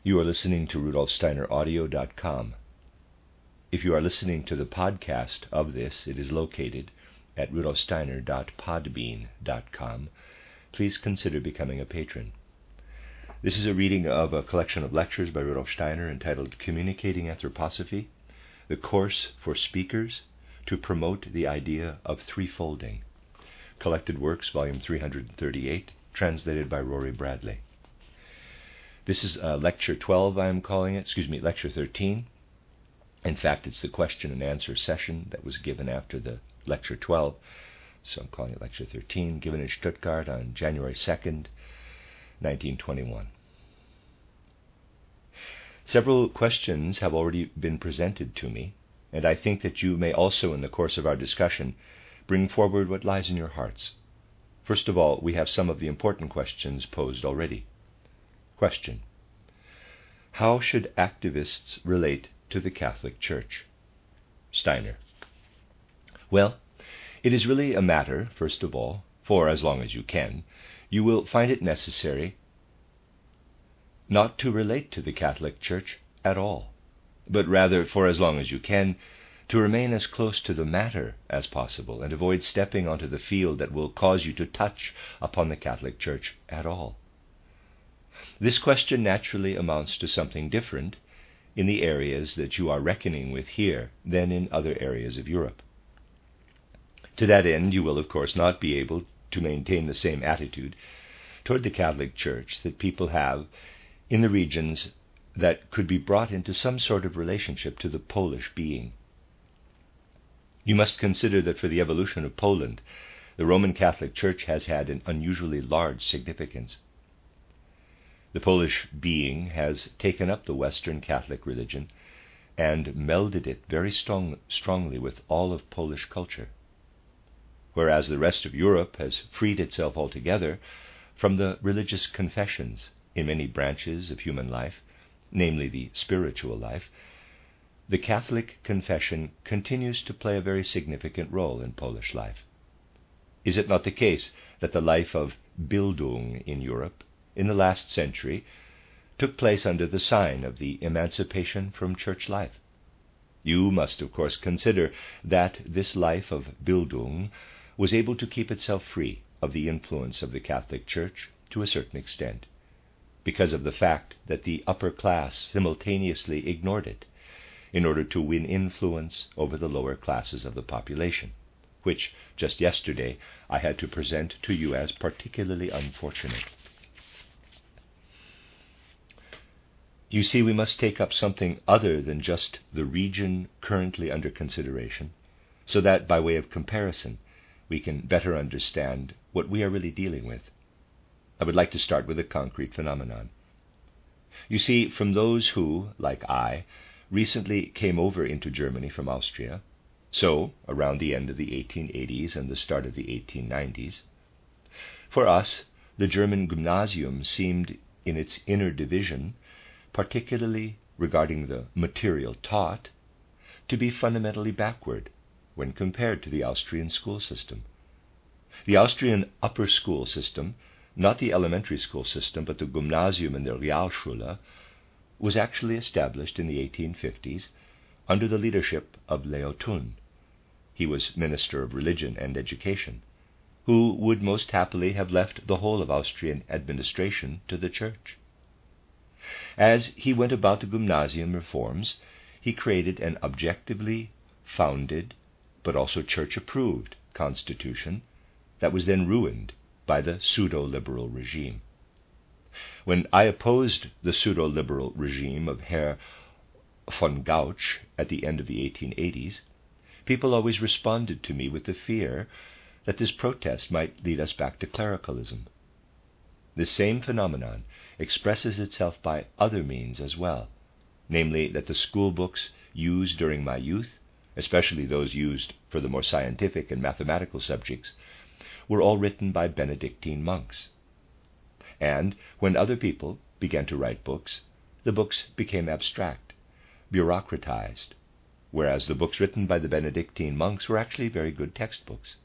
You are listening to RudolfSteinerAudio.com. If you are listening to the podcast of this, it is located at RudolfSteiner.podbean.com. Please consider becoming a patron. This is a reading of a collection of lectures by Rudolf Steiner entitled Communicating Anthroposophy, the Course for Speakers to Promote the Idea of Threefolding. Collected Works, Volume 338, translated by Rory Bradley. This is Lecture 12, I am calling it, Lecture 13. In fact, it's the question and answer session that was given after the Lecture 12, so I'm calling it Lecture 13, given in Stuttgart on January 2nd, 1921. Several questions have already been presented to me, and I think that you may also, in the course of our discussion, bring forward what lies in your hearts. First of all, we have some of the important questions posed already. Question: how should activists relate to the Catholic Church? Steiner: well, it is really a matter, first of all, for as long as you can, you will find it necessary not to relate to the Catholic Church at all, but rather, for as long as you can, to remain as close to the matter as possible and avoid stepping onto the field that will cause you to touch upon the Catholic Church at all. This question naturally amounts to something different in the areas that you are reckoning with here than in other areas of Europe. To that end, you will of course not be able to maintain the same attitude toward the Catholic Church that people have in the regions that could be brought into some sort of relationship to the Polish being. You must consider that for the evolution of Poland, the Roman Catholic Church has had an unusually large significance. The Polish being has taken up the Western Catholic religion and melded it very strongly with all of Polish culture, whereas the rest of Europe has freed itself altogether from the religious confessions in many branches of human life, namely the spiritual life. The Catholic confession continues to play a very significant role in Polish life. Is it not the case that the life of Bildung in Europe in the last century took place under the sign of the emancipation from church life? You must, of course, consider that this life of Bildung was able to keep itself free of the influence of the Catholic Church to a certain extent, because of the fact that the upper class simultaneously ignored it in order to win influence over the lower classes of the population, which just yesterday I had to present to you as particularly unfortunate. You see, we must take up something other than just the region currently under consideration, so that by way of comparison we can better understand what we are really dealing with. I would like to start with a concrete phenomenon. You see, from those who, like I, recently came over into Germany from Austria, so around the end of the 1880s and the start of the 1890s, for us, the German gymnasium seemed in its inner division, particularly regarding the material taught, to be fundamentally backward when compared to the Austrian school system. The Austrian upper school system, not the elementary school system, but the Gymnasium and the Realschule, was actually established in the 1850s under the leadership of Leo Thun. He was Minister of Religion and Education, who would most happily have left the whole of Austrian administration to the Church. As he went about the Gymnasium reforms, he created an objectively founded, but also church-approved constitution that was then ruined by the pseudo-liberal regime. When I opposed the pseudo-liberal regime of Herr von Gauch at the end of the 1880s, people always responded to me with the fear that this protest might lead us back to clericalism. This same phenomenon expresses itself by other means as well, namely that the school books used during my youth, especially those used for the more scientific and mathematical subjects, were all written by Benedictine monks. And when other people began to write books, the books became abstract, bureaucratized, whereas the books written by the Benedictine monks were actually very good textbooks.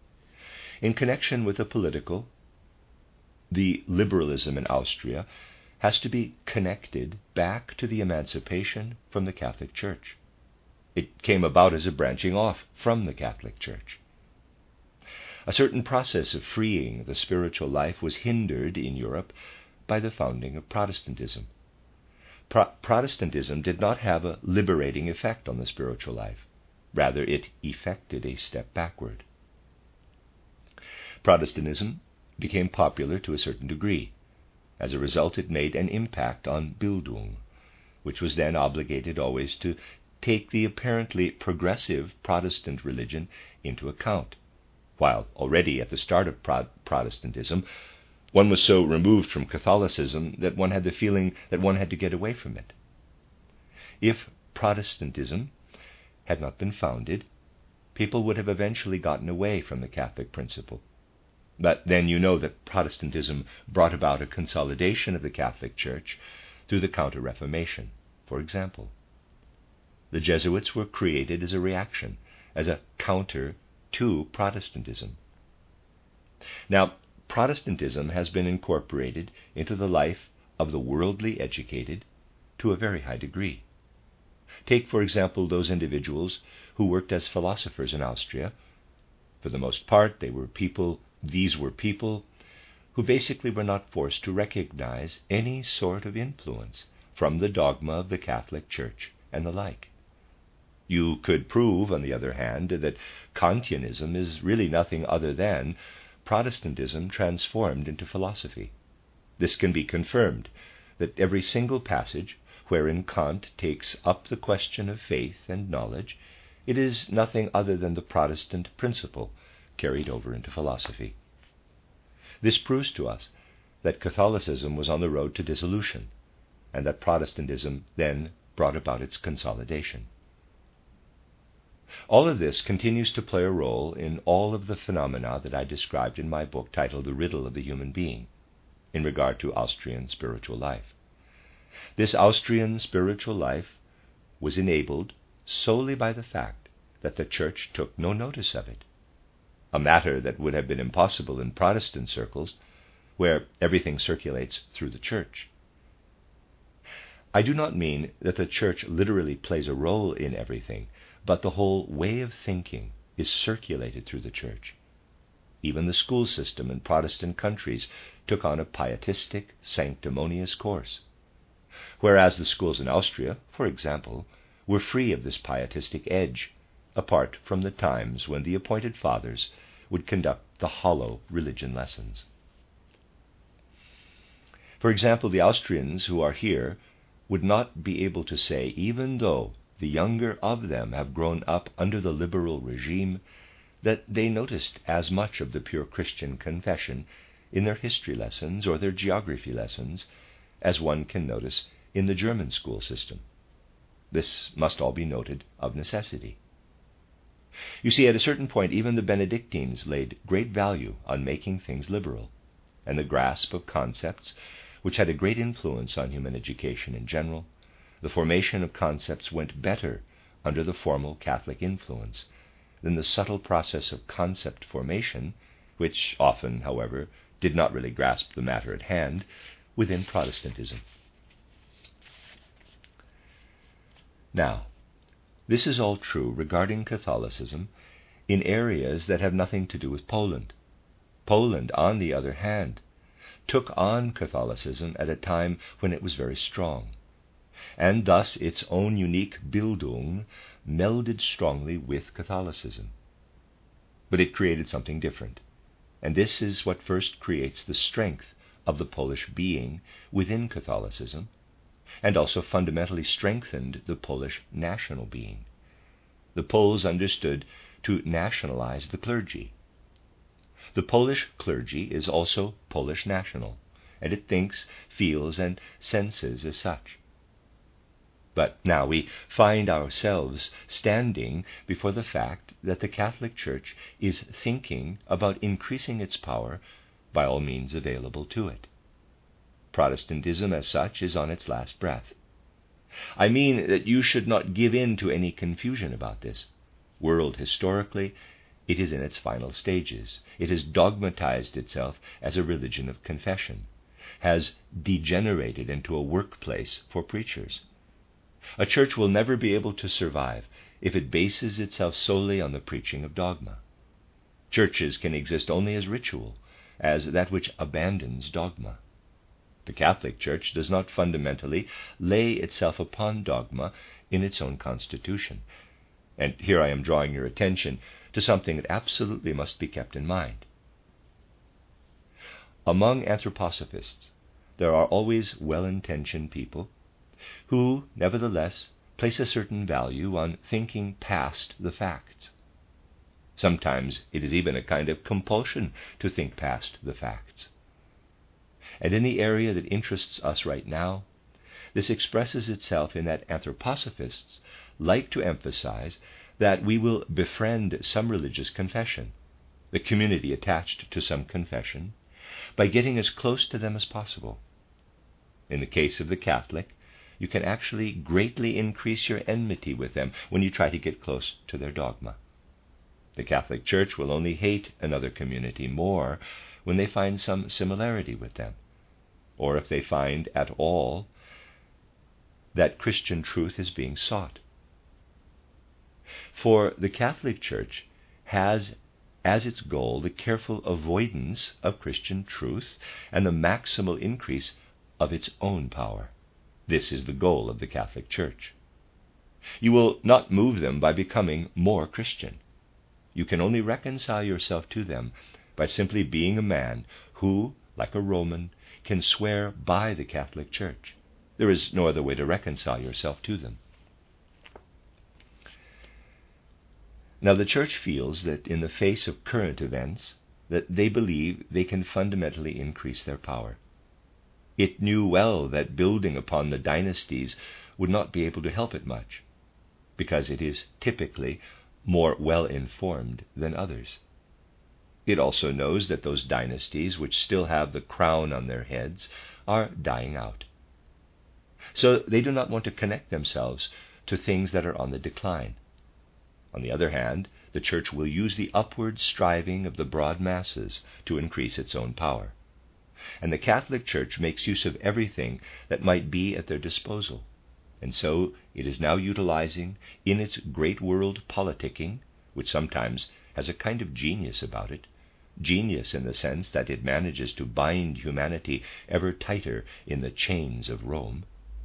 In connection with the political, the liberalism in Austria has to be connected back to the emancipation from the Catholic Church. It came about as a branching off from the Catholic Church. A certain process of freeing the spiritual life was hindered in Europe by the founding of Protestantism. Protestantism did not have a liberating effect on the spiritual life. Rather, it effected a step backward. Protestantism became popular to a certain degree. As a result, it made an impact on Bildung, which was then obligated always to take the apparently progressive Protestant religion into account, while already at the start of Protestantism, one was so removed from Catholicism that one had the feeling that one had to get away from it. If Protestantism had not been founded, people would have eventually gotten away from the Catholic principle. But then you know that Protestantism brought about a consolidation of the Catholic Church through the Counter-Reformation, for example. The Jesuits were created as a reaction, as a counter to Protestantism. Now, Protestantism has been incorporated into the life of the worldly educated to a very high degree. Take, for example, those individuals who worked as philosophers in Austria. For the most part, these were people who basically were not forced to recognize any sort of influence from the dogma of the Catholic Church and the like. You could prove, on the other hand, that Kantianism is really nothing other than Protestantism transformed into philosophy. This can be confirmed, that every single passage wherein Kant takes up the question of faith and knowledge, it is nothing other than the Protestant principle carried over into philosophy. This proves to us that Catholicism was on the road to dissolution, and that Protestantism then brought about its consolidation. All of this continues to play a role in all of the phenomena that I described in my book titled The Riddle of the Human Being, in regard to Austrian spiritual life. This Austrian spiritual life was enabled solely by the fact that the Church took no notice of it, a matter that would have been impossible in Protestant circles, where everything circulates through the Church. I do not mean that the Church literally plays a role in everything, but the whole way of thinking is circulated through the Church. Even the school system in Protestant countries took on a pietistic, sanctimonious course, whereas the schools in Austria, for example, were free of this pietistic edge, apart from the times when the appointed fathers would conduct the hollow religion lessons. For example, the Austrians who are here would not be able to say, even though the younger of them have grown up under the liberal regime, that they noticed as much of the pure Christian confession in their history lessons or their geography lessons as one can notice in the German school system. This must all be noted of necessity. You see, at a certain point, even the Benedictines laid great value on making things liberal, and the grasp of concepts, which had a great influence on human education in general, the formation of concepts went better under the formal Catholic influence than the subtle process of concept formation, which often, however, did not really grasp the matter at hand, within Protestantism. Now, this is all true regarding Catholicism in areas that have nothing to do with Poland. Poland, on the other hand, took on Catholicism at a time when it was very strong, and thus its own unique Bildung melded strongly with Catholicism. But it created something different, and this is what first creates the strength of the Polish being within Catholicism, and also fundamentally strengthened the Polish national being. The Poles understood to nationalize the clergy. The Polish clergy is also Polish national, and it thinks, feels, and senses as such. But now we find ourselves standing before the fact that the Catholic Church is thinking about increasing its power by all means available to it. Protestantism as such is on its last breath. I mean that you should not give in to any confusion about this. World historically, it is in its final stages. It has dogmatized itself as a religion of confession, has degenerated into a workplace for preachers. A church will never be able to survive if it bases itself solely on the preaching of dogma. Churches can exist only as ritual, as that which abandons dogma. The Catholic Church does not fundamentally lay itself upon dogma in its own constitution. And here I am drawing your attention to something that absolutely must be kept in mind. Among anthroposophists, there are always well-intentioned people who, nevertheless, place a certain value on thinking past the facts. Sometimes it is even a kind of compulsion to think past the facts. And in the area that interests us right now, this expresses itself in that anthroposophists like to emphasize that we will befriend some religious confession, the community attached to some confession, by getting as close to them as possible. In the case of the Catholic, you can actually greatly increase your enmity with them when you try to get close to their dogma. The Catholic Church will only hate another community more when they find some similarity with them, or if they find at all that Christian truth is being sought. For the Catholic Church has as its goal the careful avoidance of Christian truth and the maximal increase of its own power. This is the goal of the Catholic Church. You will not move them by becoming more Christian. You can only reconcile yourself to them by simply being a man who, like a Roman, can swear by the Catholic Church. There is no other way to reconcile yourself to them. Now, the Church feels that in the face of current events, that they believe they can fundamentally increase their power. It knew well that building upon the dynasties would not be able to help it much, because it is typically more well-informed than others. It also knows that those dynasties which still have the crown on their heads are dying out. So they do not want to connect themselves to things that are on the decline. On the other hand, the Church will use the upward striving of the broad masses to increase its own power. And the Catholic Church makes use of everything that might be at their disposal. And so it is now utilizing in its great world politicking, which sometimes has a kind of genius about it, genius in the sense that it manages to bind humanity ever tighter in the chains of Rome.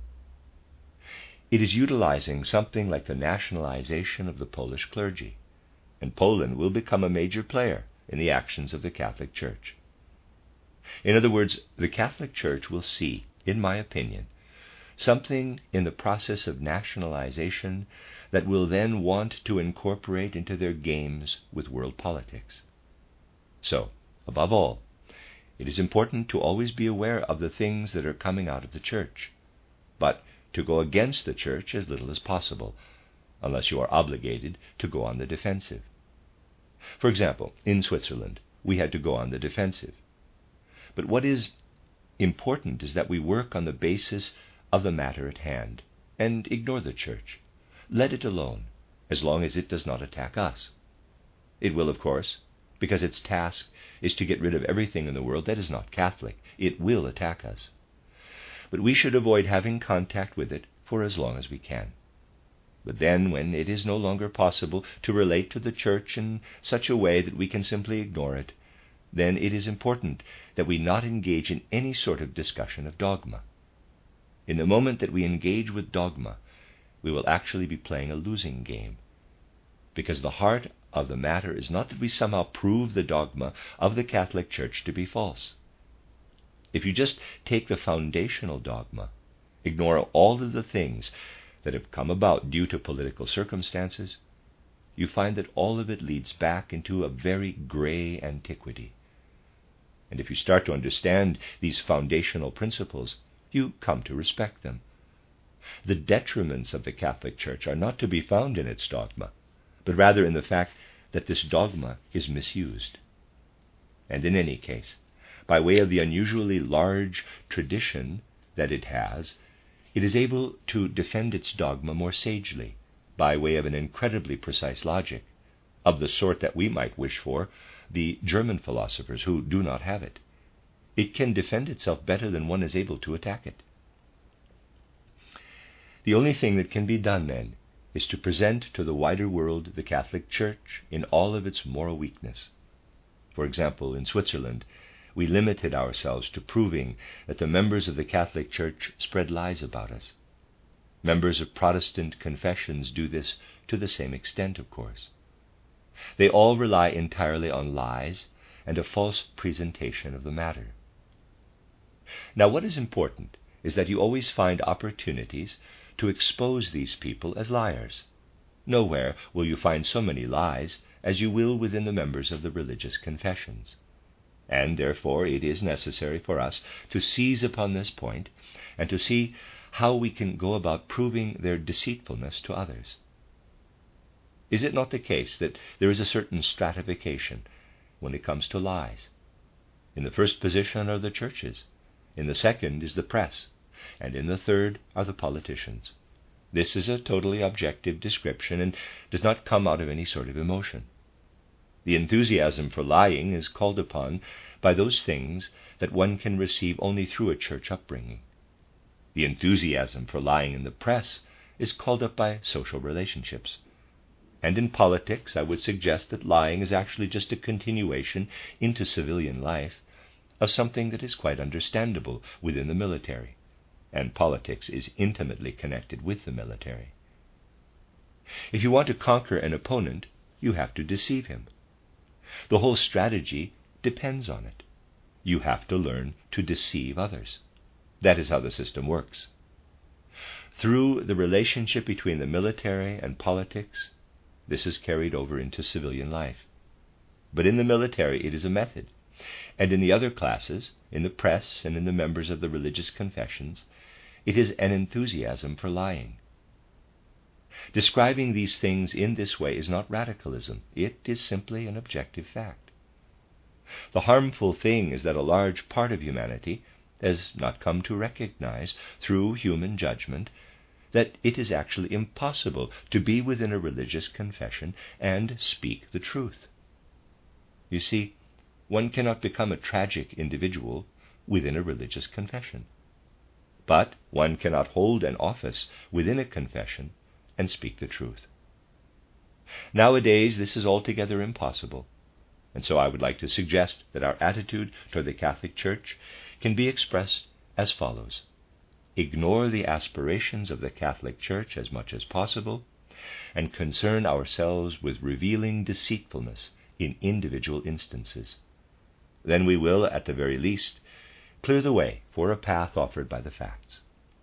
It is utilizing something like the nationalization of the Polish clergy, and Poland will become a major player in the actions of the Catholic Church. In other words, the Catholic Church will see, in my opinion, something in the process of nationalization that will then want to incorporate into their games with world politics. So, above all, it is important to always be aware of the things that are coming out of the Church, but to go against the Church as little as possible, unless you are obligated to go on the defensive. For example, in Switzerland, we had to go on the defensive. But what is important is that we work on the basis of the matter at hand, and ignore the Church. Let it alone, as long as it does not attack us. It will, of course, because its task is to get rid of everything in the world that is not Catholic. It will attack us. But we should avoid having contact with it for as long as we can. But then, when it is no longer possible to relate to the Church in such a way that we can simply ignore it, then it is important that we not engage in any sort of discussion of dogma. In the moment that we engage with dogma, we will actually be playing a losing game, because the heart of the matter is not that we somehow prove the dogma of the Catholic Church to be false. If you just take the foundational dogma, ignore all of the things that have come about due to political circumstances, you find that all of it leads back into a very gray antiquity. And if you start to understand these foundational principles, you come to respect them. The detriments of the Catholic Church are not to be found in its dogma, but rather in the fact that this dogma is misused. And in any case, by way of the unusually large tradition that it has, it is able to defend its dogma more sagely, by way of an incredibly precise logic, of the sort that we might wish for the German philosophers who do not have it. It can defend itself better than one is able to attack it. The only thing that can be done, then, is to present to the wider world the Catholic Church in all of its moral weakness. For example, in Switzerland, we limited ourselves to proving that the members of the Catholic Church spread lies about us. Members of Protestant confessions do this to the same extent, of course. They all rely entirely on lies and a false presentation of the matter. Now, what is important is that you always find opportunities to expose these people as liars. Nowhere will you find so many lies as you will within the members of the religious confessions. And therefore it is necessary for us to seize upon this point and to see how we can go about proving their deceitfulness to others. Is it not the case that there is a certain stratification when it comes to lies? In the first position are the churches, in the second is the press, and in the third are the politicians. This is a totally objective description and does not come out of any sort of emotion. The enthusiasm for lying is called upon by those things that one can receive only through a church upbringing. The enthusiasm for lying in the press is called up by social relationships. And in politics, I would suggest that lying is actually just a continuation into civilian life of something that is quite understandable within the military, and politics is intimately connected with the military. If you want to conquer an opponent, you have to deceive him. The whole strategy depends on it. You have to learn to deceive others. That is how the system works. Through the relationship between the military and politics, this is carried over into civilian life. But in the military, it is a method. And in the other classes, in the press and in the members of the religious confessions, it is an enthusiasm for lying. Describing these things in this way is not radicalism. It is simply an objective fact. The harmful thing is that a large part of humanity has not come to recognize, through human judgment, that it is actually impossible to be within a religious confession and speak the truth. You see, one cannot become a tragic individual within a religious confession. But one cannot hold an office within a confession and speak the truth. Nowadays, this is altogether impossible, and so I would like to suggest that our attitude toward the Catholic Church can be expressed as follows. Ignore the aspirations of the Catholic Church as much as possible, and concern ourselves with revealing deceitfulness in individual instances. Then we will, at the very least, clear the way for a path offered by the facts.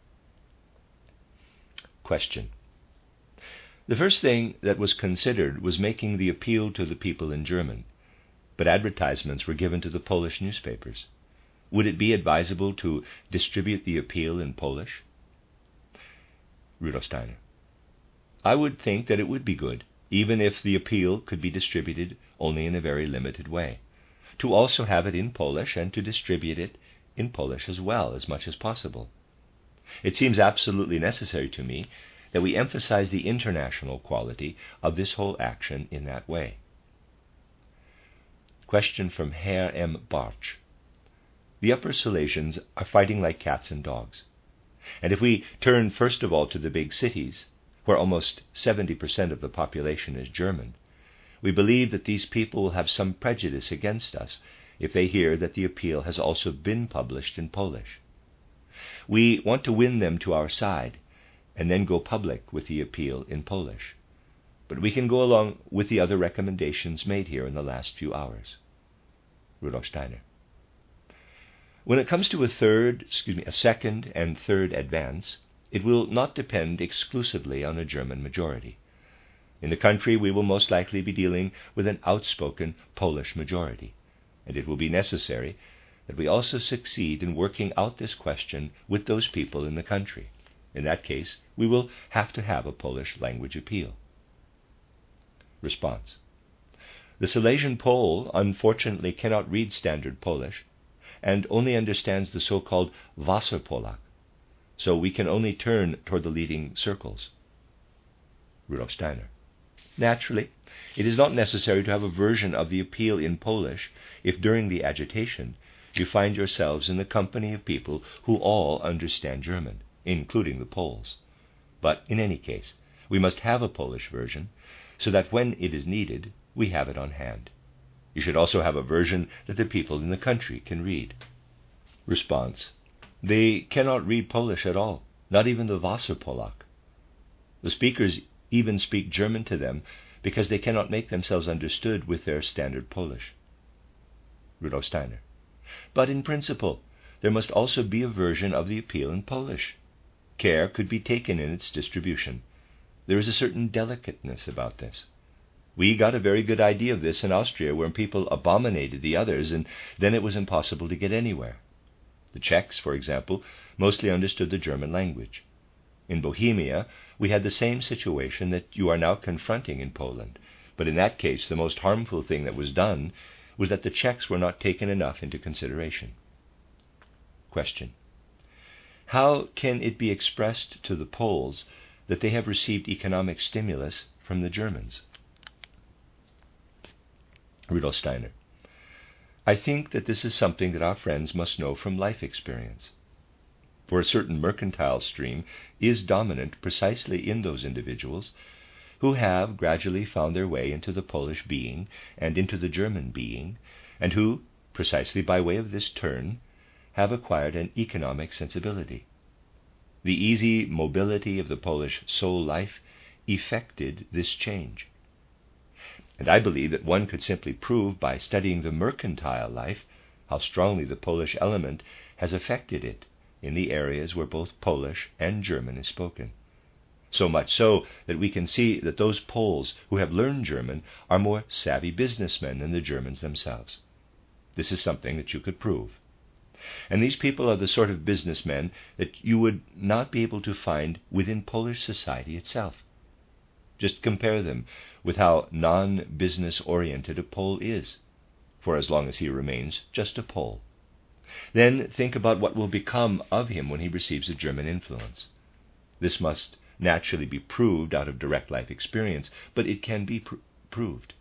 Question. The first thing that was considered was making the appeal to the people in German, but advertisements were given to the Polish newspapers. Would it be advisable to distribute the appeal in Polish? Rudolf Steiner. I would think that it would be good, even if the appeal could be distributed only in a very limited way, to also have it in Polish and to distribute it in Polish as well, as much as possible. It seems absolutely necessary to me that we emphasize the international quality of this whole action in that way. Question from Herr M. Bartsch. The Upper Silesians are fighting like cats and dogs. And if we turn first of all to the big cities, where almost 70% of the population is German, we believe that these people will have some prejudice against us if they hear that the appeal has also been published in Polish. We want to win them to our side and then go public with the appeal in Polish. But we can go along with the other recommendations made here in the last few hours. Rudolf Steiner. When it comes to a second and third advance, it will not depend exclusively on a German majority. In the country, we will most likely be dealing with an outspoken Polish majority, and it will be necessary that we also succeed in working out this question with those people in the country. In that case, we will have to have a Polish language appeal. Response. The Silesian Pole unfortunately cannot read standard Polish and only understands the so-called Wasserpolak, so we can only turn toward the leading circles. Rudolf Steiner. Naturally, it is not necessary to have a version of the appeal in Polish if during the agitation you find yourselves in the company of people who all understand German, including the Poles. But in any case, we must have a Polish version, so that when it is needed, we have it on hand. You should also have a version that the people in the country can read. Response: they cannot read Polish at all, not even the Wasserpolak. The speakers even speak German to them because they cannot make themselves understood with their standard Polish. Rudolf Steiner: but in principle, there must also be a version of the appeal in Polish. Care could be taken in its distribution. There is a certain delicateness about this. We got a very good idea of this in Austria, where people abominated the others, and then it was impossible to get anywhere. The Czechs, for example, mostly understood the German language. In Bohemia, we had the same situation that you are now confronting in Poland, but in that case the most harmful thing that was done was that the Czechs were not taken enough into consideration. Question: how can it be expressed to the Poles that they have received economic stimulus from the Germans? Rudolf Steiner: I think that this is something that our friends must know from life experience. For a certain mercantile stream is dominant precisely in those individuals who have gradually found their way into the Polish being and into the German being, and who, precisely by way of this turn, have acquired an economic sensibility. The easy mobility of the Polish soul life effected this change. And I believe that one could simply prove by studying the mercantile life how strongly the Polish element has affected it in the areas where both Polish and German is spoken. So much so that we can see that those Poles who have learned German are more savvy businessmen than the Germans themselves. This is something that you could prove. And these people are the sort of businessmen that you would not be able to find within Polish society itself. Just compare them with how non-business oriented a Pole is, for as long as he remains just a Pole. Then think about what will become of him when he receives a German influence. This must naturally be proved out of direct life experience, but it can be proved.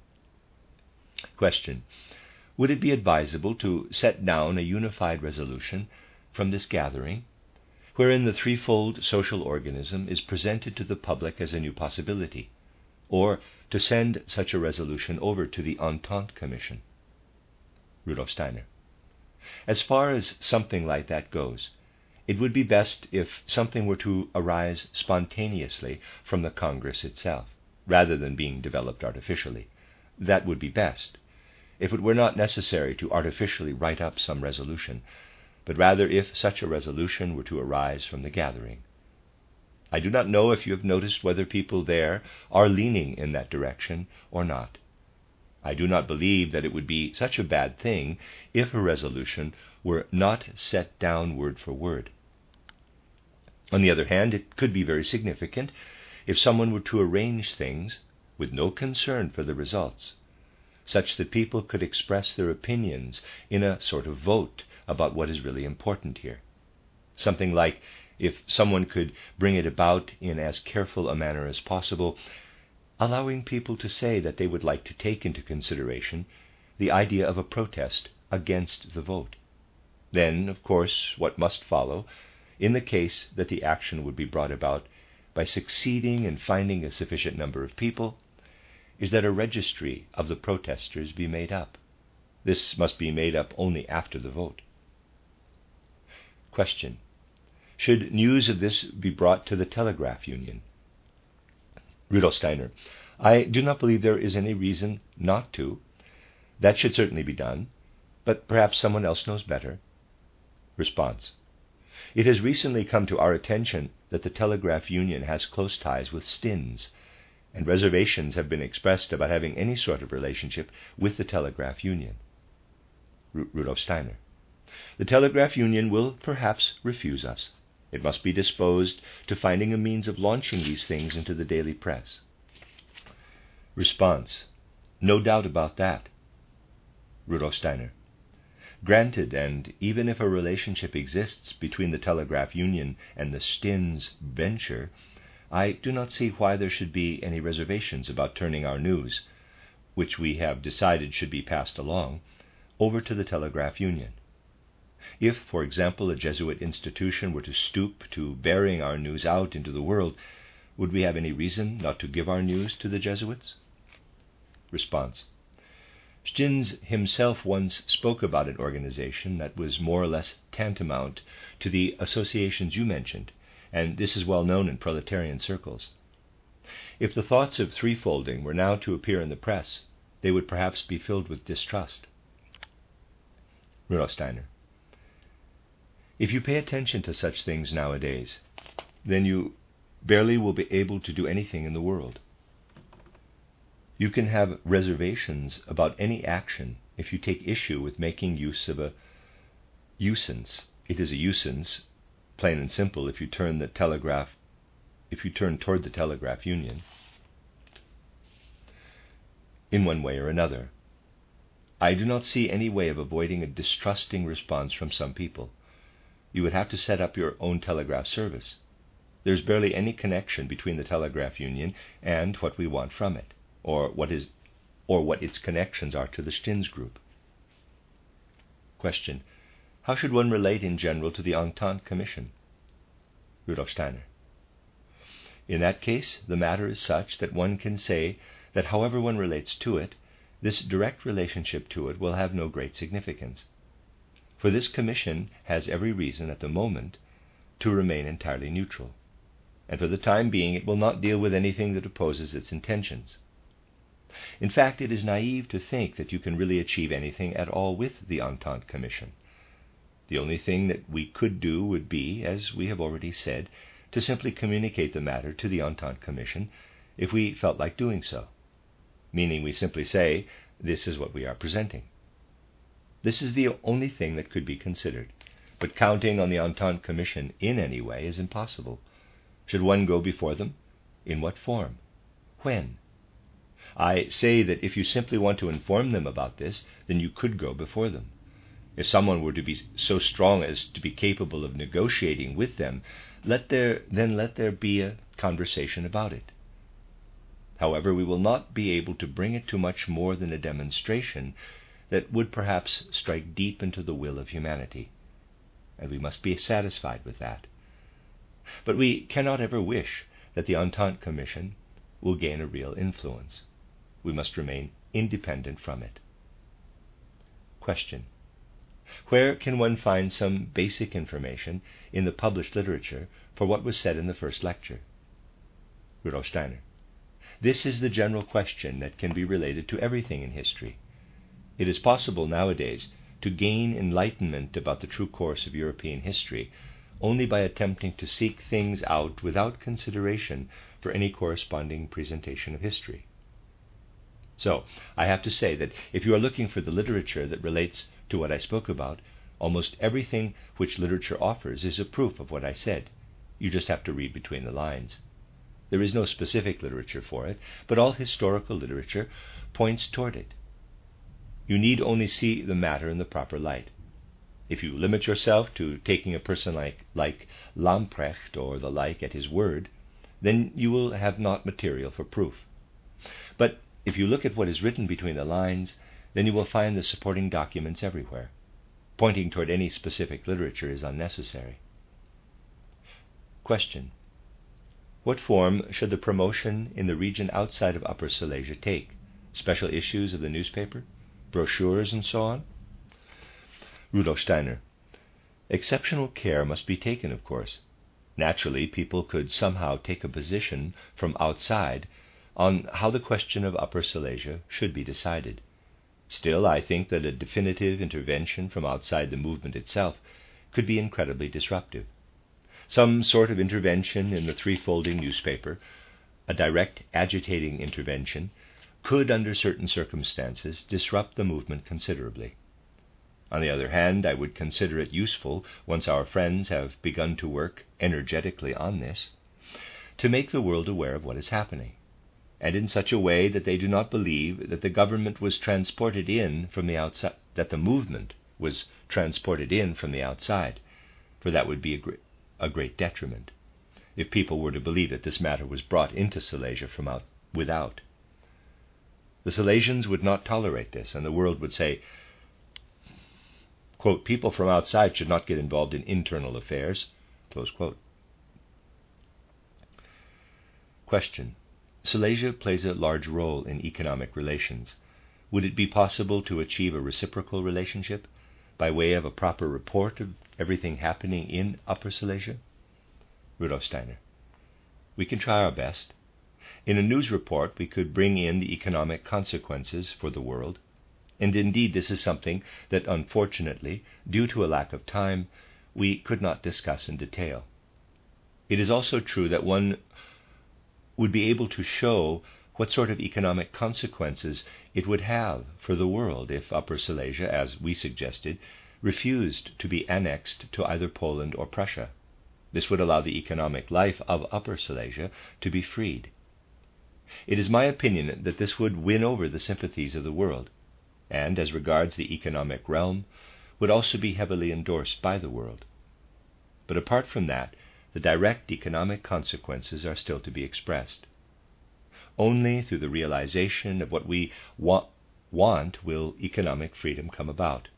Question: would it be advisable to set down a unified resolution from this gathering, wherein the threefold social organism is presented to the public as a new possibility, or to send such a resolution over to the Entente Commission? Rudolf Steiner: as far as something like that goes, it would be best if something were to arise spontaneously from the Congress itself, rather than being developed artificially. That would be best, if it were not necessary to artificially write up some resolution, but rather if such a resolution were to arise from the gathering. I do not know if you have noticed whether people there are leaning in that direction or not. I do not believe that it would be such a bad thing if a resolution were not set down word for word. On the other hand, it could be very significant if someone were to arrange things with no concern for the results, such that people could express their opinions in a sort of vote about what is really important here. Something like if someone could bring it about in as careful a manner as possible, allowing people to say that they would like to take into consideration the idea of a protest against the vote. Then, of course, what must follow, in the case that the action would be brought about by succeeding in finding a sufficient number of people, is that a registry of the protesters be made up. This must be made up only after the vote. Question: should news of this be brought to the Telegraph Union? Rudolf Steiner: I do not believe there is any reason not to. That should certainly be done, but perhaps someone else knows better. Response: it has recently come to our attention that the Telegraph Union has close ties with Stins, and reservations have been expressed about having any sort of relationship with the Telegraph Union. Rudolf Steiner: the Telegraph Union will perhaps refuse us. It must be disposed to finding a means of launching these things into the daily press. Response: no doubt about that. Rudolf Steiner: granted, and even if a relationship exists between the Telegraph Union and the Stins venture, I do not see why there should be any reservations about turning our news, which we have decided should be passed along, over to the Telegraph Union. If, for example, a Jesuit institution were to stoop to bearing our news out into the world, would we have any reason not to give our news to the Jesuits? Response. Stins himself once spoke about an organization that was more or less tantamount to the associations you mentioned, and this is well known in proletarian circles. If the thoughts of threefolding were now to appear in the press, they would perhaps be filled with distrust. Rudolf Steiner. If you pay attention to such things nowadays, then you barely will be able to do anything in the world. You can have reservations about any action if you take issue with making use of a usance. It is a usance, plain and simple, if you turn toward the telegraph union in one way or another. I do not see any way of avoiding a distrusting response from some people. You would have to set up your own telegraph service. There's barely any connection between the telegraph union and what we want from it, or what its connections are to the Stins group. Question. How should one relate in general to the Entente Commission? Rudolf Steiner. In that case, the matter is such that one can say that however one relates to it, this direct relationship to it will have no great significance. For this commission has every reason at the moment to remain entirely neutral, and for the time being it will not deal with anything that opposes its intentions. In fact, it is naive to think that you can really achieve anything at all with the Entente Commission. The only thing that we could do would be, as we have already said, to simply communicate the matter to the Entente Commission if we felt like doing so, meaning we simply say, this is what we are presenting. This is the only thing that could be considered, but counting on the Entente Commission in any way is impossible. Should one go before them? In what form? When? I say that if you simply want to inform them about this, then you could go before them. If someone were to be so strong as to be capable of negotiating with them, let there be a conversation about it. However, we will not be able to bring it to much more than a demonstration that would perhaps strike deep into the will of humanity, and we must be satisfied with that. But we cannot ever wish that the Entente Commission will gain a real influence. We must remain independent from it. Question. Where can one find some basic information in the published literature for what was said in the first lecture? Rudolf Steiner. This is the general question that can be related to everything in history. It is possible nowadays to gain enlightenment about the true course of European history only by attempting to seek things out without consideration for any corresponding presentation of history. So, I have to say that if you are looking for the literature that relates to what I spoke about, almost everything which literature offers is a proof of what I said. You just have to read between the lines. There is no specific literature for it, but all historical literature points toward it. You need only see the matter in the proper light. If you limit yourself to taking a person like Lamprecht or the like at his word, then you will have not material for proof. But if you look at what is written between the lines, then you will find the supporting documents everywhere. Pointing toward any specific literature is unnecessary. Question. What form should the promotion in the region outside of Upper Silesia take? Special issues of the newspaper? Brochures and so on? Rudolf Steiner. Exceptional care must be taken, of course. Naturally, people could somehow take a position from outside on how the question of Upper Silesia should be decided. Still, I think that a definitive intervention from outside the movement itself could be incredibly disruptive. Some sort of intervention in the threefolding newspaper, a direct agitating intervention, could, under certain circumstances, disrupt the movement considerably. On the other hand, I would consider it useful, once our friends have begun to work energetically on this, to make the world aware of what is happening, and in such a way that they do not believe that the government was transported in from the outside, that the movement was transported in from the outside, for that would be a great detriment, if people were to believe that this matter was brought into Silesia from without. The Silesians would not tolerate this, and the world would say, quote, people from outside should not get involved in internal affairs, close quote. Question. Silesia plays a large role in economic relations. Would it be possible to achieve a reciprocal relationship by way of a proper report of everything happening in Upper Silesia? Rudolf Steiner. We can try our best. In a news report, we could bring in the economic consequences for the world, and indeed this is something that, unfortunately, due to a lack of time, we could not discuss in detail. It is also true that one would be able to show what sort of economic consequences it would have for the world if Upper Silesia, as we suggested, refused to be annexed to either Poland or Prussia. This would allow the economic life of Upper Silesia to be freed. It is my opinion that this would win over the sympathies of the world, and, as regards the economic realm, would also be heavily endorsed by the world. But apart from that, the direct economic consequences are still to be expressed. Only through the realization of what we want will economic freedom come about.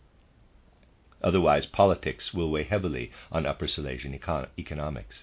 Otherwise, politics will weigh heavily on Upper Silesian economics.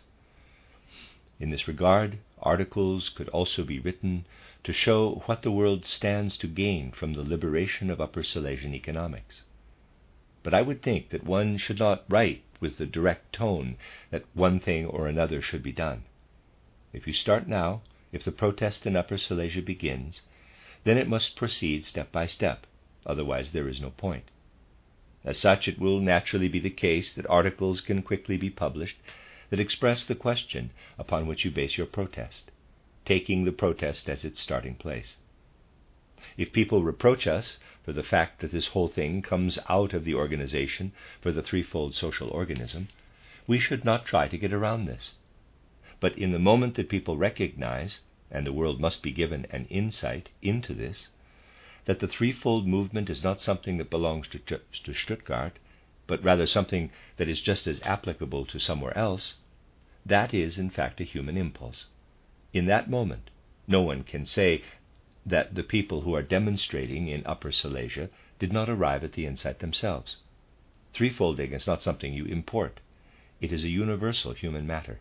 In this regard, articles could also be written to show what the world stands to gain from the liberation of Upper Silesian economics. But I would think that one should not write with the direct tone that one thing or another should be done. If you start now, if the protest in Upper Silesia begins, then it must proceed step by step, otherwise there is no point. As such, it will naturally be the case that articles can quickly be published that express the question upon which you base your protest, taking the protest as its starting place. If people reproach us for the fact that this whole thing comes out of the organization for the threefold social organism, we should not try to get around this. But in the moment that people recognize, and the world must be given an insight into this, that the threefold movement is not something that belongs to Stuttgart, but rather something that is just as applicable to somewhere else, that is in fact a human impulse. In that moment, no one can say that the people who are demonstrating in Upper Silesia did not arrive at the insight themselves. Threefolding is not something you import. It is a universal human matter.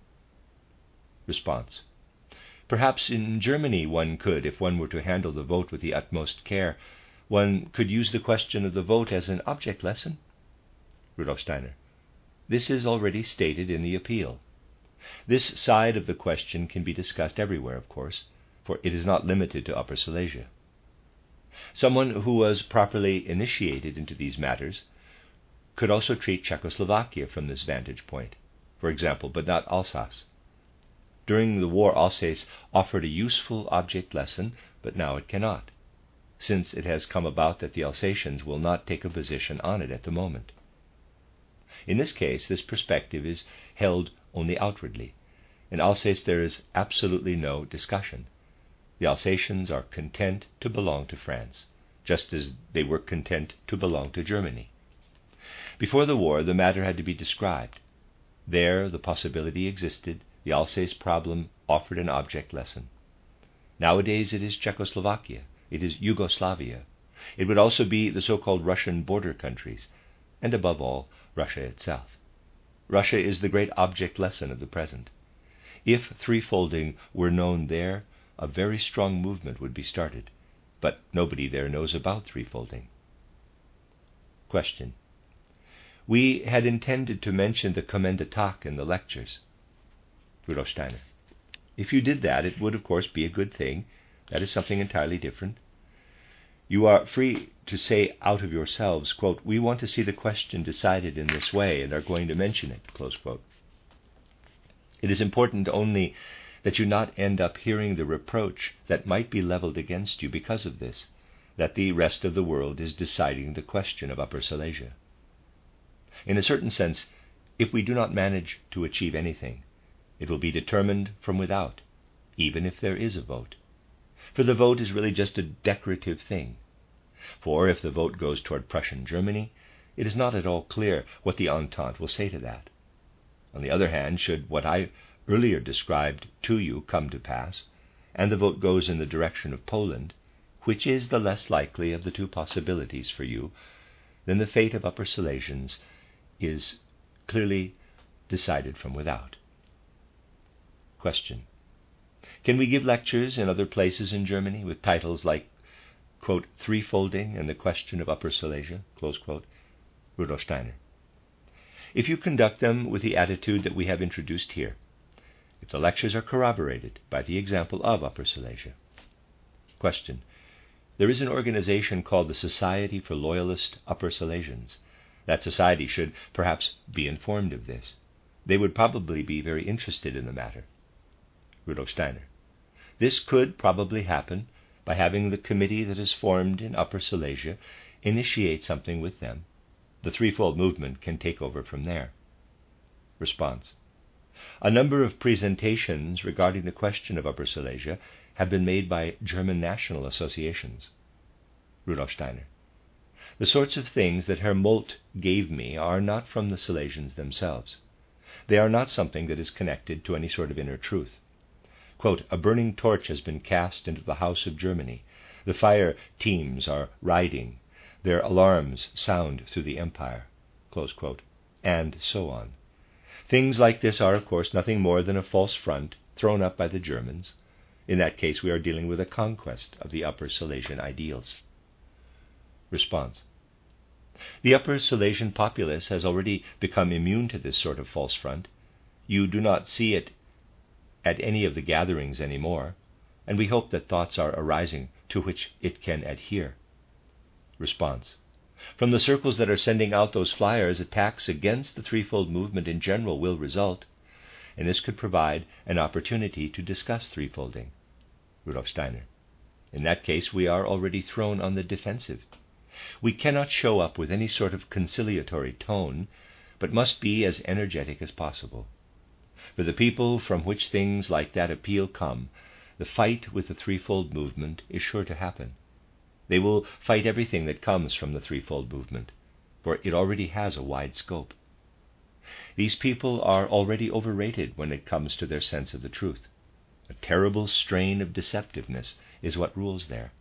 Response. Perhaps in Germany one could, if one were to handle the vote with the utmost care, one could use the question of the vote as an object lesson? Rudolf Steiner. This is already stated in the appeal. This side of the question can be discussed everywhere, of course, for it is not limited to Upper Silesia. Someone who was properly initiated into these matters could also treat Czechoslovakia from this vantage point, for example, but not Alsace. During the war, Alsace offered a useful object lesson, but now it cannot, since it has come about that the Alsatians will not take a position on it at the moment. In this case, this perspective is held only outwardly. In Alsace there is absolutely no discussion. The Alsatians are content to belong to France, just as they were content to belong to Germany. Before the war, the matter had to be described. There the possibility existed. The Alsace problem offered an object lesson. Nowadays it is Czechoslovakia, it is Yugoslavia. It would also be the so-called Russian border countries, and above all, Russia itself. Russia is the great object lesson of the present. If threefolding were known there, a very strong movement would be started, but nobody there knows about threefolding. Question. We had intended to mention the Kommende Tag in the lectures. Rudolf Steiner. If you did that, it would of course be a good thing. That is something entirely different. You are free to say out of yourselves, quote, we want to see the question decided in this way and are going to mention it, close quote. It is important only that you not end up hearing the reproach that might be leveled against you because of this, that the rest of the world is deciding the question of Upper Silesia. In a certain sense, if we do not manage to achieve anything, it will be determined from without, even if there is a vote. For the vote is really just a decorative thing. For if the vote goes toward Prussian Germany, it is not at all clear what the Entente will say to that. On the other hand, should what I earlier described to you come to pass, and the vote goes in the direction of Poland, which is the less likely of the two possibilities for you, then the fate of Upper Silesians is clearly decided from without. Question. Can we give lectures in other places in Germany with titles like, quote, Threefolding and the Question of Upper Silesia, close quote? Rudolf Steiner. If you conduct them with the attitude that we have introduced here, if the lectures are corroborated by the example of Upper Silesia. Question. There is an organization called the Society for Loyalist Upper Silesians. That society should perhaps be informed of this. They would probably be very interested in the matter. Rudolf Steiner. This could probably happen by having the committee that is formed in Upper Silesia initiate something with them. The threefold movement can take over from there. Response. A number of presentations regarding the question of Upper Silesia have been made by German national associations. Rudolf Steiner. The sorts of things that Herr Molt gave me are not from the Silesians themselves. They are not something that is connected to any sort of inner truth. Quote, a burning torch has been cast into the house of Germany. The fire teams are riding. Their alarms sound through the empire. Close quote. And so on. Things like this are, of course, nothing more than a false front thrown up by the Germans. In that case, we are dealing with a conquest of the Upper Silesian ideals. Response. The Upper Silesian populace has already become immune to this sort of false front. You do not see it at any of the gatherings anymore, and we hope that thoughts are arising to which it can adhere. Response. From the circles that are sending out those flyers, attacks against the threefold movement in general will result, and this could provide an opportunity to discuss threefolding. Rudolf Steiner. In that case, we are already thrown on the defensive. We cannot show up with any sort of conciliatory tone, but must be as energetic as possible. For the people from which things like that appeal come, the fight with the threefold movement is sure to happen. They will fight everything that comes from the threefold movement, for it already has a wide scope. These people are already overrated when it comes to their sense of the truth. A terrible strain of deceptiveness is what rules there.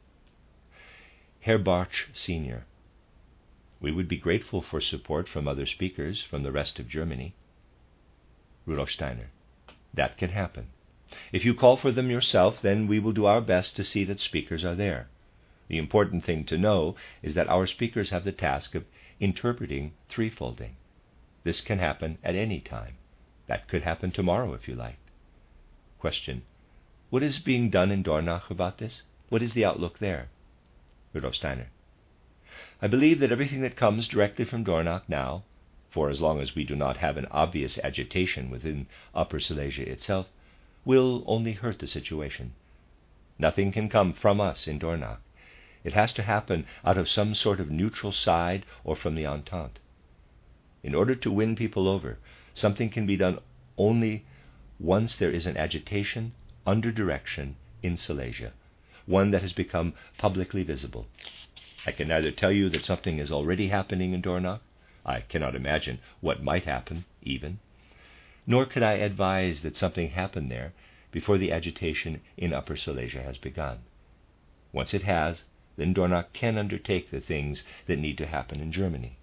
Herr Bartsch, Sr. We would be grateful for support from other speakers from the rest of Germany. Rudolf Steiner. That can happen. If you call for them yourself, then we will do our best to see that speakers are there. The important thing to know is that our speakers have the task of interpreting threefolding. This can happen at any time. That could happen tomorrow if you like. Question. What is being done in Dornach about this? What is the outlook there? Rudolf Steiner. I believe that everything that comes directly from Dornach now, for as long as we do not have an obvious agitation within Upper Silesia itself, will only hurt the situation. Nothing can come from us in Dornach. It has to happen out of some sort of neutral side or from the Entente. In order to win people over, something can be done only once there is an agitation under direction in Silesia, one that has become publicly visible. I can neither tell you that something is already happening in Dornach, I cannot imagine what might happen, even, nor could I advise that something happen there before the agitation in Upper Silesia has begun. Once it has, then Dornach can undertake the things that need to happen in Germany.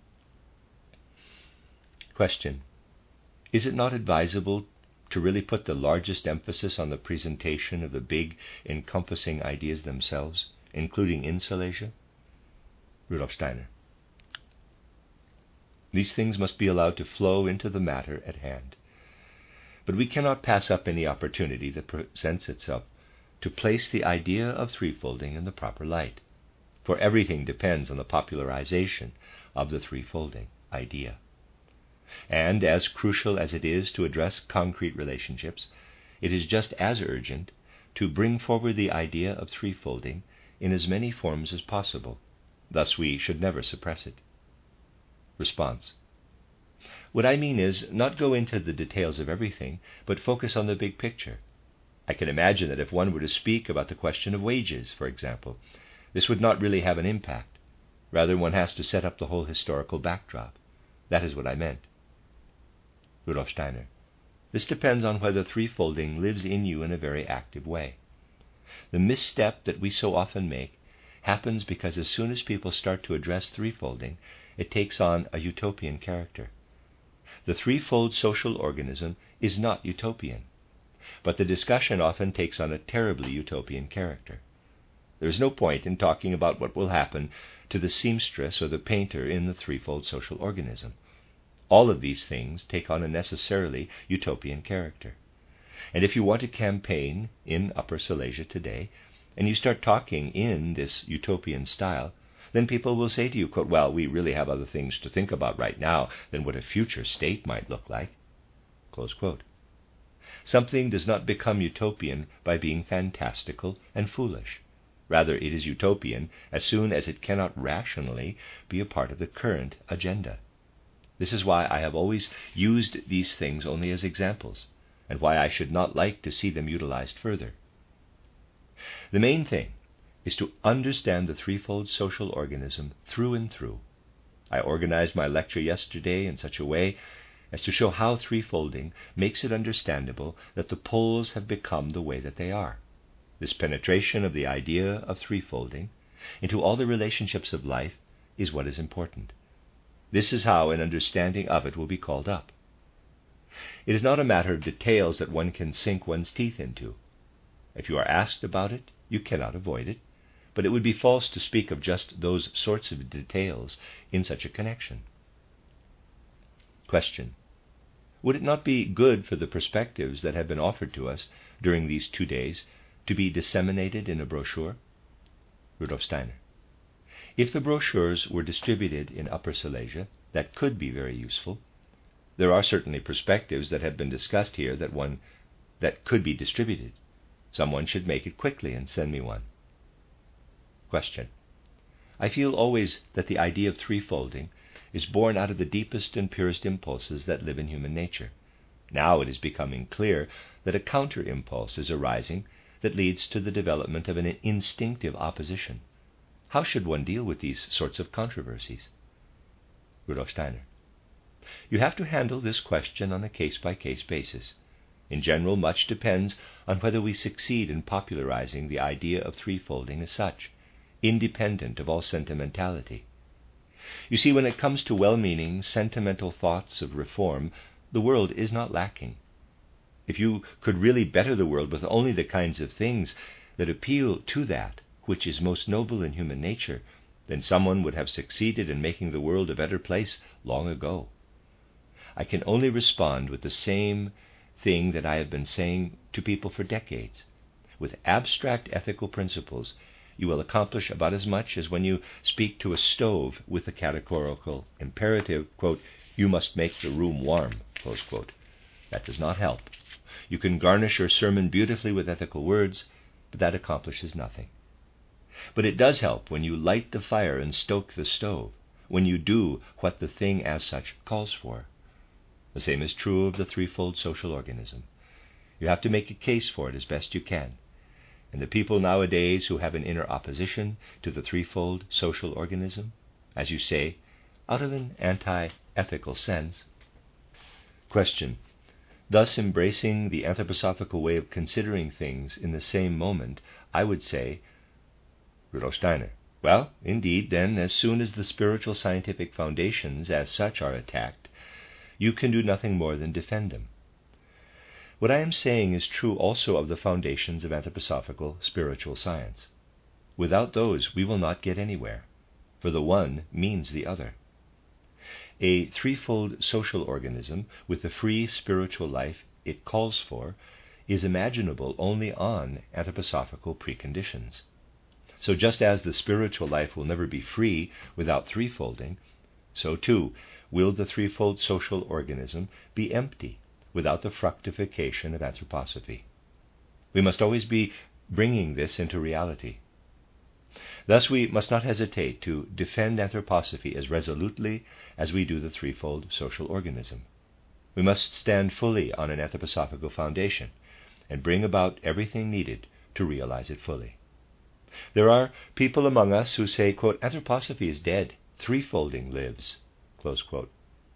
Question. Is it not advisable to really put the largest emphasis on the presentation of the big, encompassing ideas themselves, including in Silesia? Rudolf Steiner. These things must be allowed to flow into the matter at hand. But we cannot pass up any opportunity that presents itself to place the idea of threefolding in the proper light, for everything depends on the popularization of the threefolding idea. And as crucial as it is to address concrete relationships, it is just as urgent to bring forward the idea of threefolding in as many forms as possible. Thus we should never suppress it. Response. What I mean is not go into the details of everything, but focus on the big picture. I can imagine that if one were to speak about the question of wages, for example, this would not really have an impact. Rather, one has to set up the whole historical backdrop. That is what I meant. Rudolf Steiner. This depends on whether threefolding lives in you in a very active way. The misstep that we so often make happens because as soon as people start to address threefolding, it takes on a utopian character. The threefold social organism is not utopian, but the discussion often takes on a terribly utopian character. There is no point in talking about what will happen to the seamstress or the painter in the threefold social organism. All of these things take on a necessarily utopian character. And if you want to campaign in Upper Silesia today, and you start talking in this utopian style, then people will say to you, quote, well, we really have other things to think about right now than what a future state might look like, close quote. Something does not become utopian by being fantastical and foolish. Rather, it is utopian as soon as it cannot rationally be a part of the current agenda. This is why I have always used these things only as examples, and why I should not like to see them utilized further. The main thing is to understand the threefold social organism through and through. I organized my lecture yesterday in such a way as to show how threefolding makes it understandable that the poles have become the way that they are. This penetration of the idea of threefolding into all the relationships of life is what is important. This is how an understanding of it will be called up. It is not a matter of details that one can sink one's teeth into. If you are asked about it, you cannot avoid it, but it would be false to speak of just those sorts of details in such a connection. Question: would it not be good for the perspectives that have been offered to us during these 2 days to be disseminated in a brochure? Rudolf Steiner: if the brochures were distributed in Upper Silesia, that could be very useful. There are certainly perspectives that have been discussed here that could be distributed. Someone should make it quickly and send me one. Question: I feel always that the idea of threefolding is born out of the deepest and purest impulses that live in human nature. Now it is becoming clear that a counter-impulse is arising that leads to the development of an instinctive opposition. How should one deal with these sorts of controversies? Rudolf Steiner: you have to handle this question on a case-by-case basis. In general, much depends on whether we succeed in popularizing the idea of threefolding as such, independent of all sentimentality. You see, when it comes to well-meaning, sentimental thoughts of reform, the world is not lacking. If you could really better the world with only the kinds of things that appeal to that which is most noble in human nature, then someone would have succeeded in making the world a better place long ago. I can only respond with the same thing that I have been saying to people for decades. With abstract ethical principles, you will accomplish about as much as when you speak to a stove with the categorical imperative, quote, you must make the room warm, close quote. That does not help. You can garnish your sermon beautifully with ethical words, but that accomplishes nothing. But it does help when you light the fire and stoke the stove, when you do what the thing as such calls for. The same is true of the threefold social organism. You have to make a case for it as best you can. And the people nowadays who have an inner opposition to the threefold social organism, as you say, out of an anti-ethical sense. Question: thus embracing the anthroposophical way of considering things in the same moment, I would say, Rudolf Steiner: well, indeed, then, as soon as the spiritual scientific foundations as such are attacked, you can do nothing more than defend them. What I am saying is true also of the foundations of anthroposophical spiritual science. Without those, we will not get anywhere, for the one means the other. A threefold social organism with the free spiritual life it calls for is imaginable only on anthroposophical preconditions. So just as the spiritual life will never be free without threefolding, so too will the threefold social organism be empty without the fructification of anthroposophy. We must always be bringing this into reality. Thus we must not hesitate to defend anthroposophy as resolutely as we do the threefold social organism. We must stand fully on an anthroposophical foundation and bring about everything needed to realize it fully. There are people among us who say, quote, anthroposophy is dead, threefolding lives, close quote.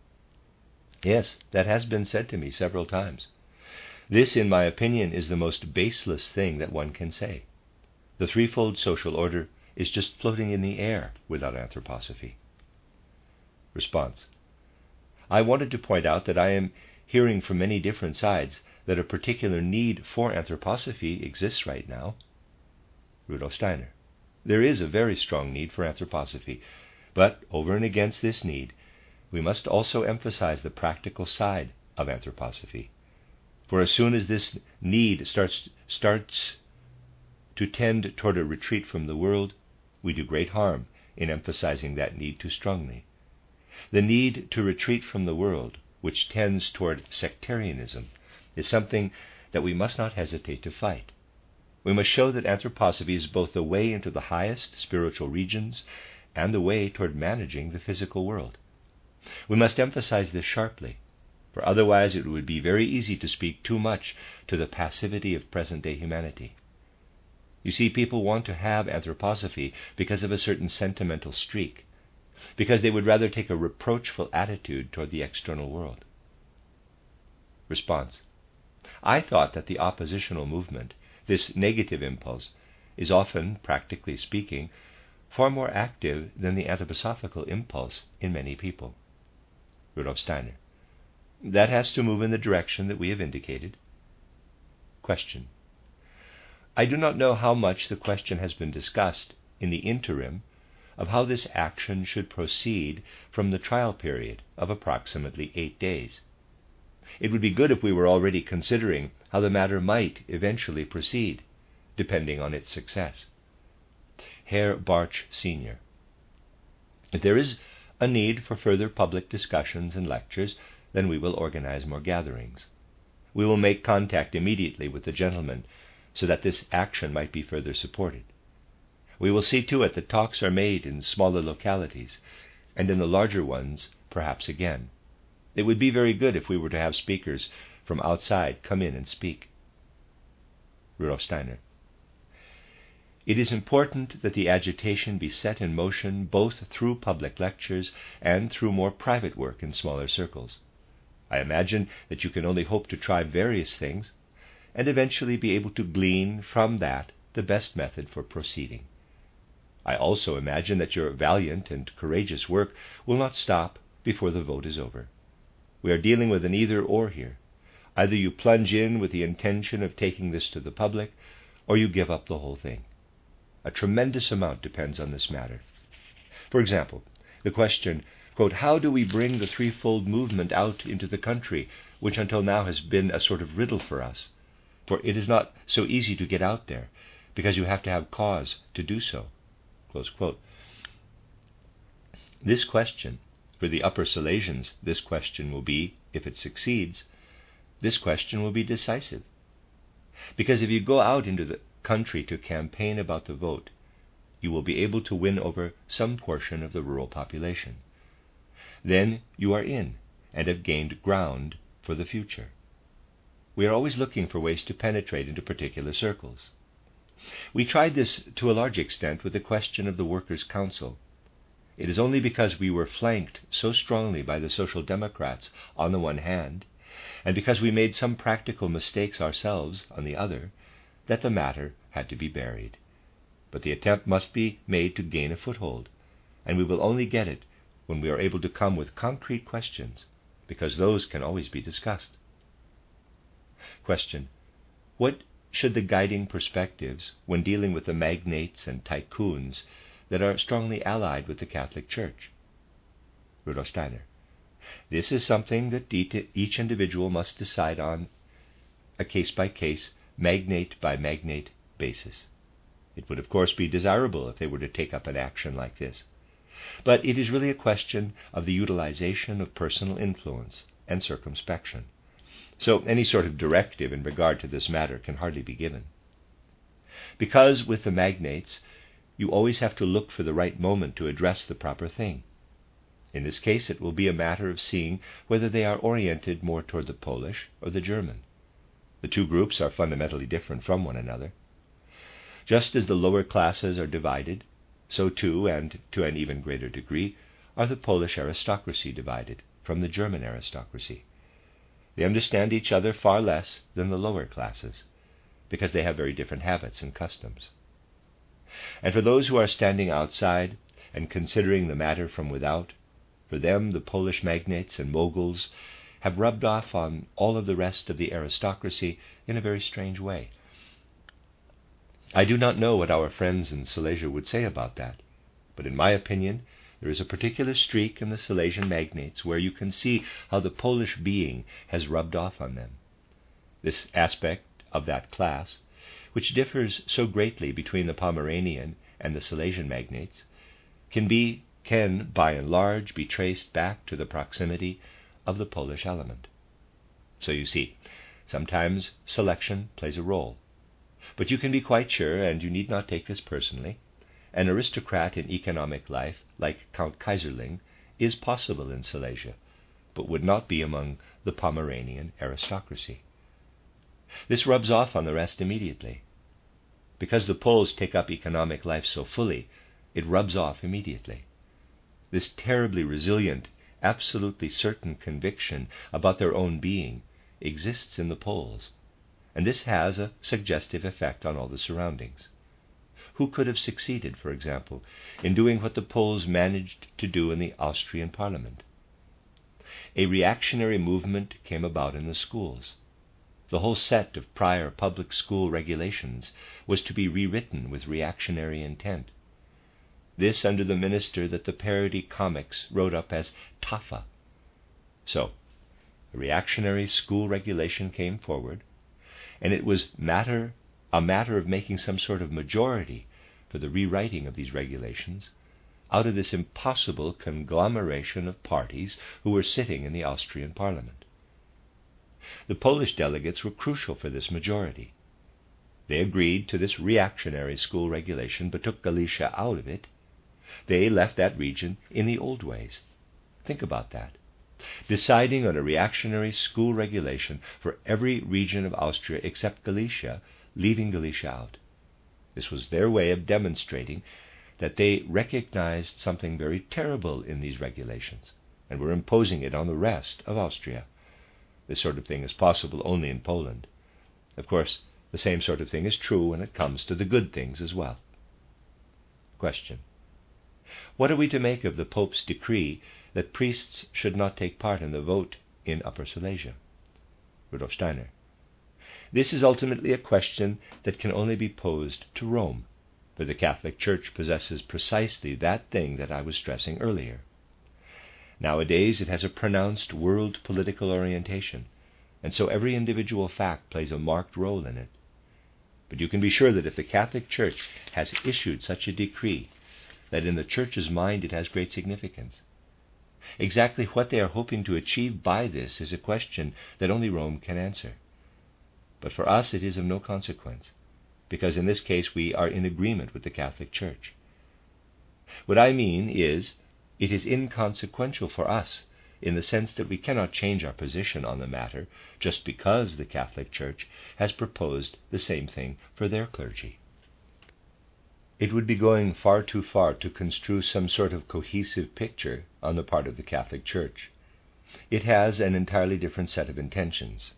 Yes, that has been said to me several times. This, in my opinion, is the most baseless thing that one can say. The threefold social order is just floating in the air without anthroposophy. Response. I wanted to point out that I am hearing from many different sides that a particular need for anthroposophy exists right now. Rudolf Steiner. There is a very strong need for anthroposophy, but over and against this need, we must also emphasize the practical side of anthroposophy. For as soon as this need starts to tend toward a retreat from the world, we do great harm in emphasizing that need too strongly. The need to retreat from the world, which tends toward sectarianism, is something that we must not hesitate to fight. We must show that anthroposophy is both the way into the highest spiritual regions and the way toward managing the physical world. We must emphasize this sharply, for otherwise it would be very easy to speak too much to the passivity of present-day humanity. You see, people want to have anthroposophy because of a certain sentimental streak, because they would rather take a reproachful attitude toward the external world. Response. I thought that the oppositional movement, this negative impulse, is often, practically speaking, far more active than the anthroposophical impulse in many people. Rudolf Steiner. That has to move in the direction that we have indicated. Question. I do not know how much the question has been discussed in the interim of how this action should proceed from the trial period of approximately 8 days. It would be good if we were already considering how the matter might eventually proceed, depending on its success. Herr Bartsch Sr. If there is a need for further public discussions and lectures, then we will organize more gatherings. We will make contact immediately with the gentlemen so that this action might be further supported. We will see to it that talks are made in smaller localities, and in the larger ones, perhaps again. It would be very good if we were to have speakers from outside come in and speak. Rudolf Steiner. It is important that the agitation be set in motion both through public lectures and through more private work in smaller circles. I imagine that you can only hope to try various things and eventually be able to glean from that the best method for proceeding. I also imagine that your valiant and courageous work will not stop before the vote is over. We are dealing with an either-or here. Either you plunge in with the intention of taking this to the public, or you give up the whole thing. A tremendous amount depends on this matter. For example, the question, quote, how do we bring the threefold movement out into the country, which until now has been a sort of riddle for us? For it is not so easy to get out there, because you have to have cause to do so. Close quote. This question, for the Upper Silesians, this question will be, if it succeeds, this question will be decisive. Because if you go out into the country to campaign about the vote, you will be able to win over some portion of the rural population. Then you are in and have gained ground for the future. We are always looking for ways to penetrate into particular circles. We tried this to a large extent with the question of the Workers' Council. It is only because we were flanked so strongly by the Social Democrats on the one hand, and because we made some practical mistakes ourselves on the other, that the matter had to be buried. But the attempt must be made to gain a foothold, and we will only get it when we are able to come with concrete questions, because those can always be discussed. Question. What should the guiding perspectives when dealing with the magnates and tycoons that are strongly allied with the Catholic Church? Rudolf Steiner. This is something that each individual must decide on a case-by-case, magnate-by-magnate basis. It would, of course, be desirable if they were to take up an action like this. But it is really a question of the utilization of personal influence and circumspection. So any sort of directive in regard to this matter can hardly be given. Because with the magnates, you always have to look for the right moment to address the proper thing. In this case, it will be a matter of seeing whether they are oriented more toward the Polish or the German. The two groups are fundamentally different from one another. Just as the lower classes are divided, so too, and to an even greater degree, are the Polish aristocracy divided from the German aristocracy. They understand each other far less than the lower classes, because they have very different habits and customs. And for those who are standing outside and considering the matter from without, for them the Polish magnates and moguls have rubbed off on all of the rest of the aristocracy in a very strange way. I do not know what our friends in Silesia would say about that, but in my opinion, there is a particular streak in the Silesian magnates where you can see how the Polish being has rubbed off on them. This aspect of that class, which differs so greatly between the Pomeranian and the Silesian magnates, can by and large be traced back to the proximity of the Polish element. So you see, sometimes selection plays a role. But you can be quite sure, and you need not take this personally, an aristocrat in economic life, like Count Kaiserling, is possible in Silesia, but would not be among the Pomeranian aristocracy. This rubs off on the rest immediately. Because the Poles take up economic life so fully, it rubs off immediately. This terribly resilient, absolutely certain conviction about their own being exists in the Poles, and this has a suggestive effect on all the surroundings. Who could have succeeded, for example, in doing what the Poles managed to do in the Austrian parliament? A reactionary movement came about in the schools. The whole set of prior public school regulations was to be rewritten with reactionary intent. This under the minister that the parody comics wrote up as Taffa. So, a reactionary school regulation came forward, and it was a matter of making some sort of majority for the rewriting of these regulations out of this impossible conglomeration of parties who were sitting in the Austrian parliament. The Polish delegates were crucial for this majority. They agreed to this reactionary school regulation, but took Galicia out of it. They left that region in the old ways. Think about that. Deciding on a reactionary school regulation for every region of Austria except Galicia, leaving Galicia out. This was their way of demonstrating that they recognized something very terrible in these regulations and were imposing it on the rest of Austria. This sort of thing is possible only in Poland. Of course, the same sort of thing is true when it comes to the good things as well. Question. What are we to make of the Pope's decree that priests should not take part in the vote in Upper Silesia? Rudolf Steiner. This is ultimately a question that can only be posed to Rome, for the Catholic Church possesses precisely that thing that I was stressing earlier. Nowadays it has a pronounced world political orientation, and so every individual fact plays a marked role in it. But you can be sure that if the Catholic Church has issued such a decree, that in the Church's mind it has great significance. Exactly what they are hoping to achieve by this is a question that only Rome can answer. But for us it is of no consequence, because in this case we are in agreement with the Catholic Church. What I mean is, it is inconsequential for us in the sense that we cannot change our position on the matter just because the Catholic Church has proposed the same thing for their clergy. It would be going far too far to construe some sort of cohesive picture on the part of the Catholic Church. It has an entirely different set of intentions,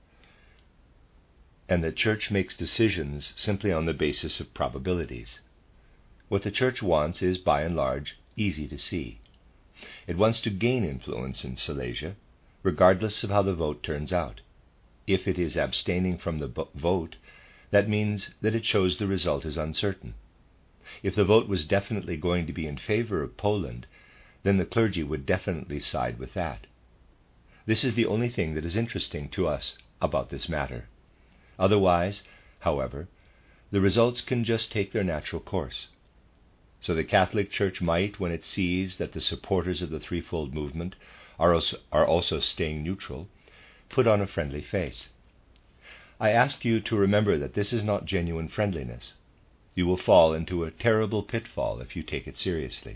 and the Church makes decisions simply on the basis of probabilities. What the Church wants is, by and large, easy to see. It wants to gain influence in Silesia, regardless of how the vote turns out. If it is abstaining from the vote, that means that it shows the result is uncertain. If the vote was definitely going to be in favor of Poland, then the clergy would definitely side with that. This is the only thing that is interesting to us about this matter. Otherwise, however, the results can just take their natural course. So the Catholic Church might, when it sees that the supporters of the threefold movement are also staying neutral, put on a friendly face. I ask you to remember that this is not genuine friendliness. You will fall into a terrible pitfall if you take it seriously.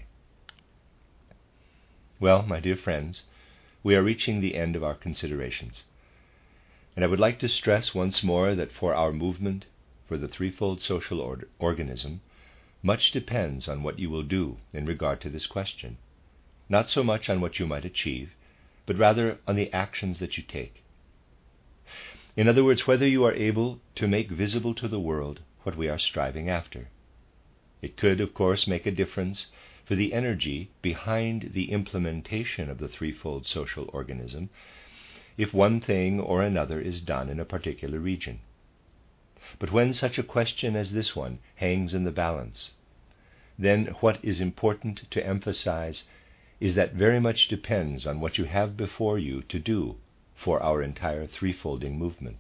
Well, my dear friends, we are reaching the end of our considerations. And I would like to stress once more that for our movement, for the threefold social organism, much depends on what you will do in regard to this question, not so much on what you might achieve, but rather on the actions that you take. In other words, whether you are able to make visible to the world what we are striving after. It could, of course, make a difference for the energy behind the implementation of the threefold social organism if one thing or another is done in a particular region. But when such a question as this one hangs in the balance, then what is important to emphasize is that very much depends on what you have before you to do for our entire threefolding movement.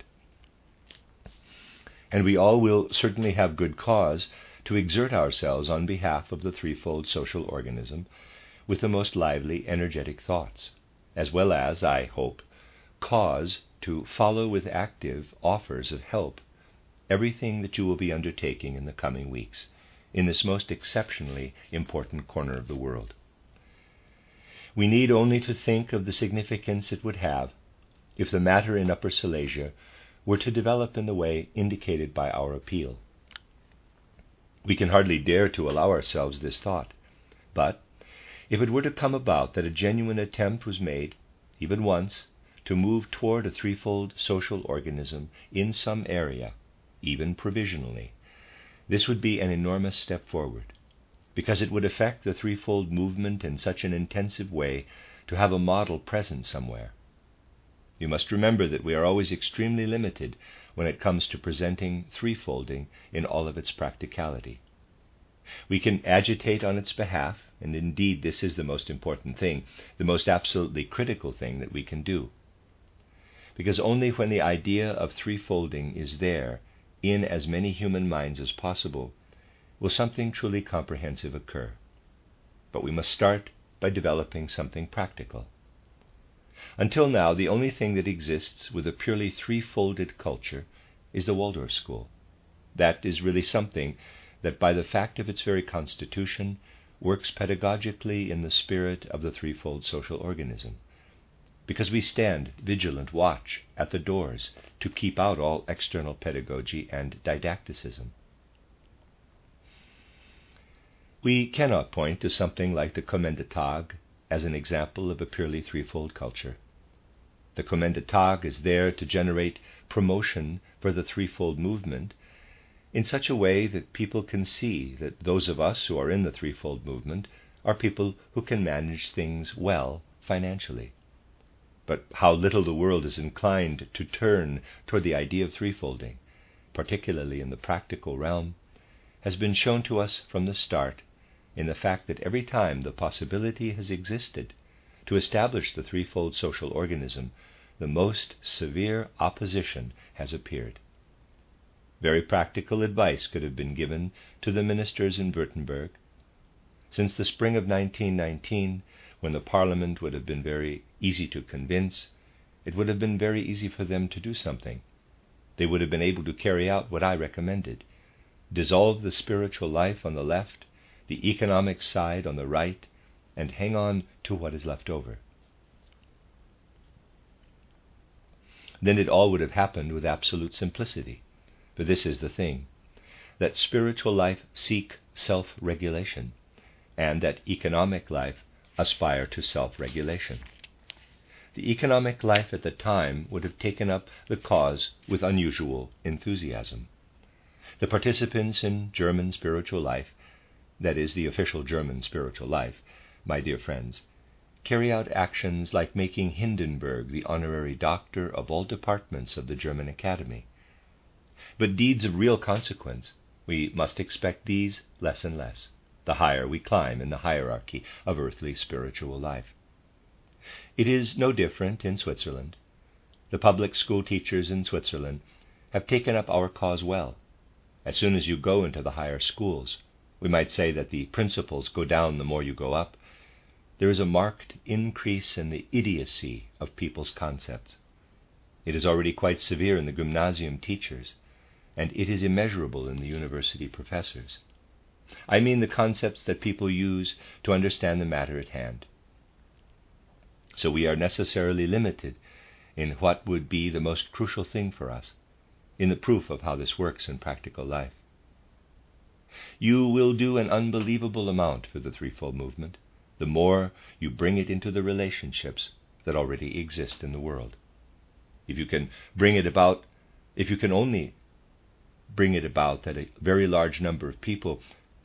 And we all will certainly have good cause to exert ourselves on behalf of the threefold social organism with the most lively, energetic thoughts, as well as, I hope, cause to follow with active offers of help everything that you will be undertaking in the coming weeks in this most exceptionally important corner of the world. We need only to think of the significance it would have if the matter in Upper Silesia were to develop in the way indicated by our appeal. We can hardly dare to allow ourselves this thought, but if it were to come about that a genuine attempt was made, even once, to move toward a threefold social organism in some area, even provisionally, this would be an enormous step forward, because it would affect the threefold movement in such an intensive way to have a model present somewhere. You must remember that we are always extremely limited when it comes to presenting threefolding in all of its practicality. We can agitate on its behalf, and indeed this is the most important thing, the most absolutely critical thing that we can do. Because only when the idea of threefolding is there in as many human minds as possible will something truly comprehensive occur. But we must start by developing something practical. Until now, the only thing that exists with a purely threefolded culture is the Waldorf school. That is really something that, by the fact of its very constitution, works pedagogically in the spirit of the threefold social organism, because we stand vigilant watch at the doors to keep out all external pedagogy and didacticism. We cannot point to something like the Kommende Tag as an example of a purely threefold culture. The Kommende Tag is there to generate promotion for the threefold movement in such a way that people can see that those of us who are in the threefold movement are people who can manage things well financially. But how little the world is inclined to turn toward the idea of threefolding, particularly in the practical realm, has been shown to us from the start in the fact that every time the possibility has existed to establish the threefold social organism, the most severe opposition has appeared. Very practical advice could have been given to the ministers in Württemberg. Since the spring of 1919, when the Parliament would have been very easy to convince, it would have been very easy for them to do something. They would have been able to carry out what I recommended: dissolve the spiritual life on the left, the economic side on the right, and hang on to what is left over. Then it all would have happened with absolute simplicity. For this is the thing, that spiritual life seek self-regulation, and that economic life aspire to self-regulation. The economic life at the time would have taken up the cause with unusual enthusiasm. The participants in German spiritual life, that is, the official German spiritual life, my dear friends, carry out actions like making Hindenburg the honorary doctor of all departments of the German Academy. But deeds of real consequence, we must expect these less and less, the higher we climb in the hierarchy of earthly spiritual life. It is no different in Switzerland. The public school teachers in Switzerland have taken up our cause well. As soon as you go into the higher schools, we might say that the principles go down the more you go up, there is a marked increase in the idiocy of people's concepts. It is already quite severe in the gymnasium teachers, and it is immeasurable in the university professors. I mean the concepts that people use to understand the matter at hand. So we are necessarily limited in what would be the most crucial thing for us, in the proof of how this works in practical life. You will do an unbelievable amount for the threefold movement, the more you bring it into the relationships that already exist in the world. If you can only bring it about that a very large number of people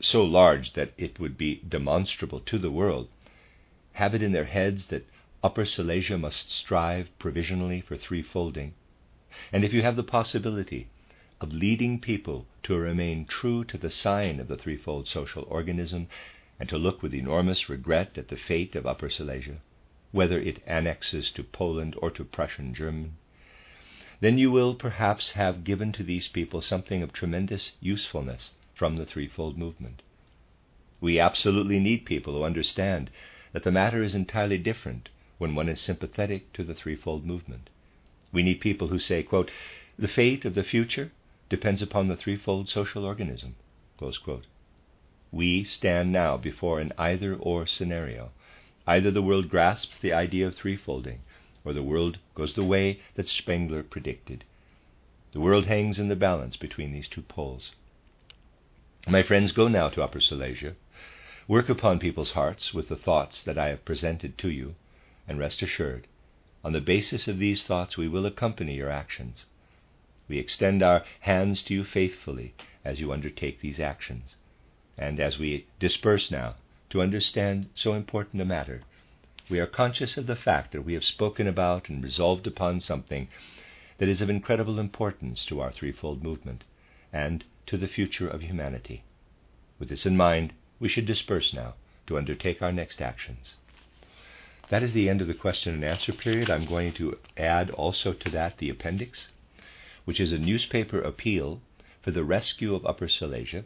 so large that it would be demonstrable to the world, have it in their heads that Upper Silesia must strive provisionally for threefolding, and if you have the possibility of leading people to remain true to the sign of the threefold social organism, and to look with enormous regret at the fate of Upper Silesia, whether it annexes to Poland or to Prussian Germany, then you will perhaps have given to these people something of tremendous usefulness from the threefold movement. We absolutely need people who understand that the matter is entirely different when one is sympathetic to the threefold movement. We need people who say, quote, "The fate of the future depends upon the threefold social organism," close quote. We stand now before an either-or scenario. Either the world grasps the idea of threefolding, or the world goes the way that Spengler predicted. The world hangs in the balance between these two poles. My friends, go now to Upper Silesia. Work upon people's hearts with the thoughts that I have presented to you, and rest assured, on the basis of these thoughts we will accompany your actions. We extend our hands to you faithfully as you undertake these actions. And as we disperse now to understand so important a matter, we are conscious of the fact that we have spoken about and resolved upon something that is of incredible importance to our threefold movement and to the future of humanity. With this in mind, we should disperse now to undertake our next actions. That is the end of the question and answer period. I'm going to add also to that the appendix, which is a newspaper appeal for the rescue of Upper Silesia.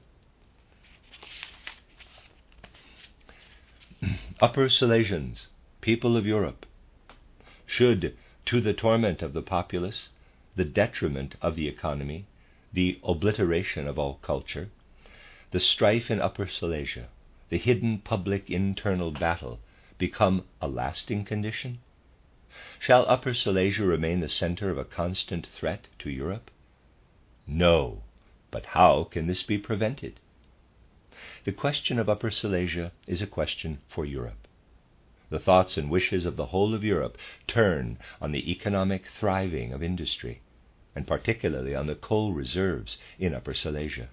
Upper Silesians, people of Europe, should, to the torment of the populace, the detriment of the economy, the obliteration of all culture, the strife in Upper Silesia, the hidden public internal battle, become a lasting condition? Shall Upper Silesia remain the center of a constant threat to Europe? No, but how can this be prevented? The question of Upper Silesia is a question for Europe. The thoughts and wishes of the whole of Europe turn on the economic thriving of industry, and particularly on the coal reserves in Upper Silesia.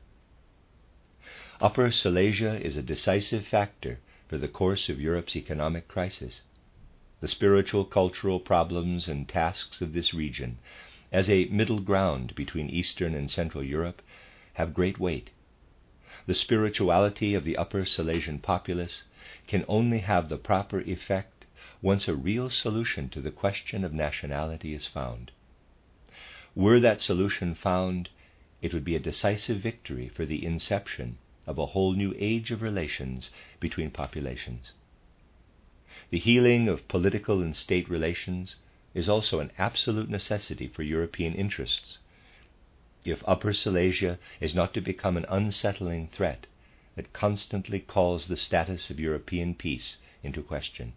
Upper Silesia is a decisive factor for the course of Europe's economic crisis. The spiritual, cultural problems and tasks of this region, as a middle ground between Eastern and Central Europe, have great weight. The spirituality of the Upper Silesian populace can only have the proper effect once a real solution to the question of nationality is found. Were that solution found, it would be a decisive victory for the inception of a whole new age of relations between populations. The healing of political and state relations is also an absolute necessity for European interests, if Upper Silesia is not to become an unsettling threat that constantly calls the status of European peace into question.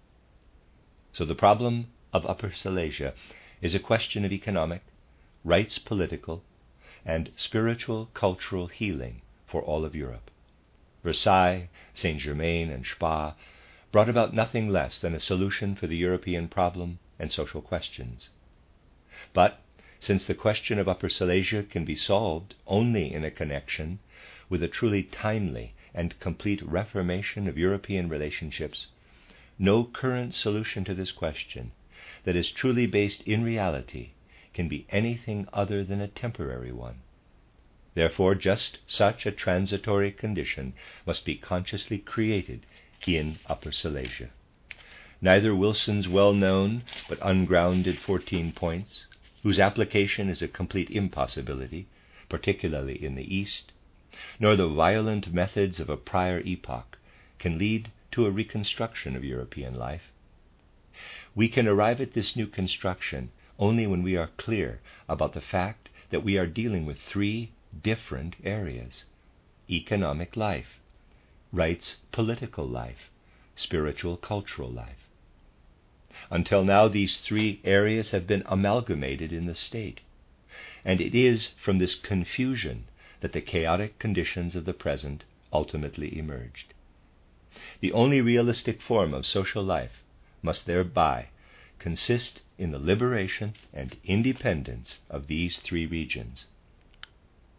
So the problem of Upper Silesia is a question of economic, rights political, and spiritual cultural healing for all of Europe. Versailles, Saint-Germain, and Spa brought about nothing less than a solution for the European problem and social questions. But since the question of Upper Silesia can be solved only in a connection with a truly timely and complete reformation of European relationships, no current solution to this question that is truly based in reality can be anything other than a temporary one. Therefore, just such a transitory condition must be consciously created in Upper Silesia. Neither Wilson's well-known but ungrounded 14 points, whose application is a complete impossibility, particularly in the East, nor the violent methods of a prior epoch can lead to a reconstruction of European life. We can arrive at this new construction only when we are clear about the fact that we are dealing with three different areas: economic life, rights political life, spiritual cultural life. Until now, these three areas have been amalgamated in the state, and it is from this confusion that the chaotic conditions of the present ultimately emerged. The only realistic form of social life must thereby consist in the liberation and independence of these three regions.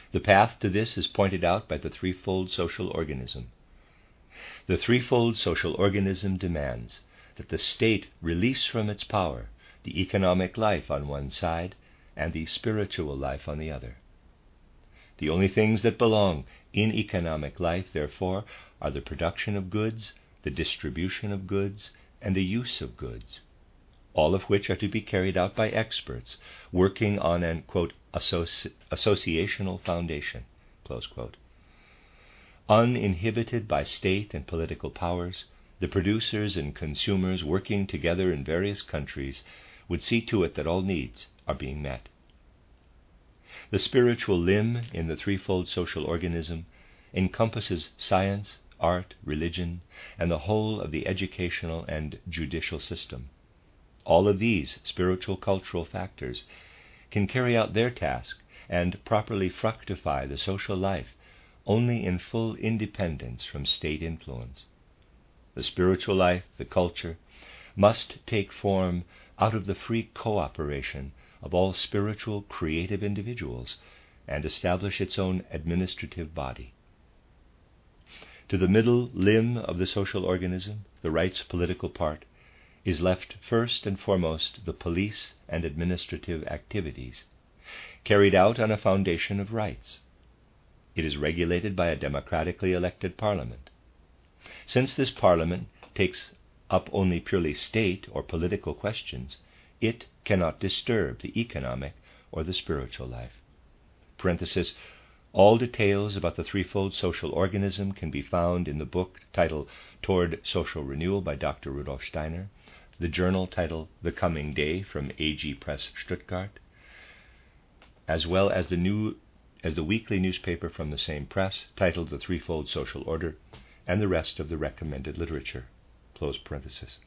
The path to this is pointed out by the threefold social organism. The threefold social organism demands that the state release from its power the economic life on one side and the spiritual life on the other. The only things that belong in economic life, therefore, are the production of goods, the distribution of goods, and the use of goods, all of which are to be carried out by experts working on an, quote, associational foundation, close quote. Uninhibited by state and political powers, the producers and consumers working together in various countries would see to it that all needs are being met. The spiritual limb in the threefold social organism encompasses science, art, religion, and the whole of the educational and judicial system. All of these spiritual cultural factors can carry out their task and properly fructify the social life only in full independence from state influence. The spiritual life, the culture, must take form out of the free cooperation of all spiritual creative individuals and establish its own administrative body. To the middle limb of the social organism, the rights political part, is left first and foremost the police and administrative activities, carried out on a foundation of rights. It is regulated by a democratically elected parliament. Since this parliament takes up only purely state or political questions, it cannot disturb the economic or the spiritual life. Parenthesis, all details about the threefold social organism can be found in the book titled Toward Social Renewal by Dr. Rudolf Steiner, the journal titled The Coming Day from AG Press Stuttgart, as well as the weekly newspaper from the same press titled The Threefold Social Order, and the rest of the recommended literature. Close parenthesis.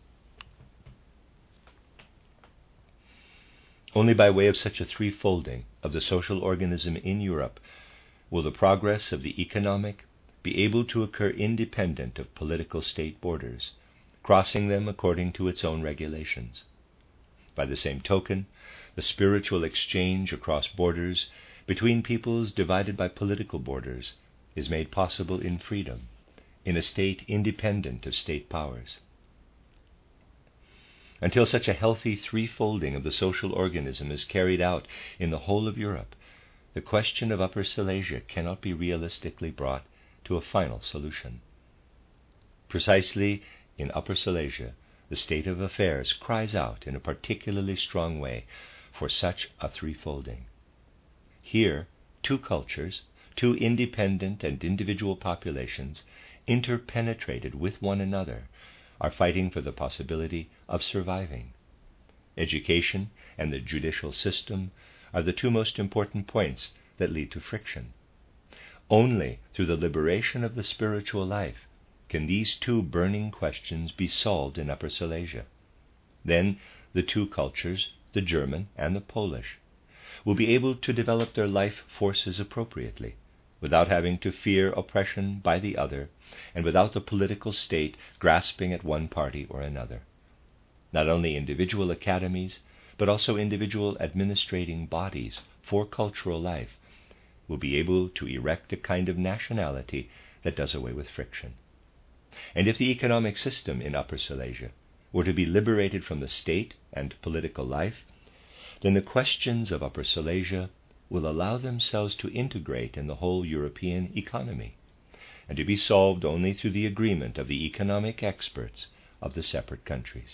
Only by way of such a threefolding of the social organism in Europe will the progress of the economic be able to occur independent of political state borders, crossing them according to its own regulations. By the same token, the spiritual exchange across borders between peoples divided by political borders is made possible in freedom, in a state independent of state powers. Until such a healthy threefolding of the social organism is carried out in the whole of Europe, the question of Upper Silesia cannot be realistically brought to a final solution. Precisely in Upper Silesia, the state of affairs cries out in a particularly strong way for such a threefolding. Here, two cultures, two independent and individual populations, interpenetrated with one another, are fighting for the possibility of surviving. Education and the judicial system are the two most important points that lead to friction. Only through the liberation of the spiritual life can these two burning questions be solved in Upper Silesia. Then the two cultures, the German and the Polish, will be able to develop their life forces appropriately, without having to fear oppression by the other, and without the political state grasping at one party or another. Not only individual academies, but also individual administrating bodies for cultural life will be able to erect a kind of nationality that does away with friction. And if the economic system in Upper Silesia were to be liberated from the state and political life, then the questions of Upper Silesia will allow themselves to integrate in the whole European economy, and to be solved only through the agreement of the economic experts of the separate countries.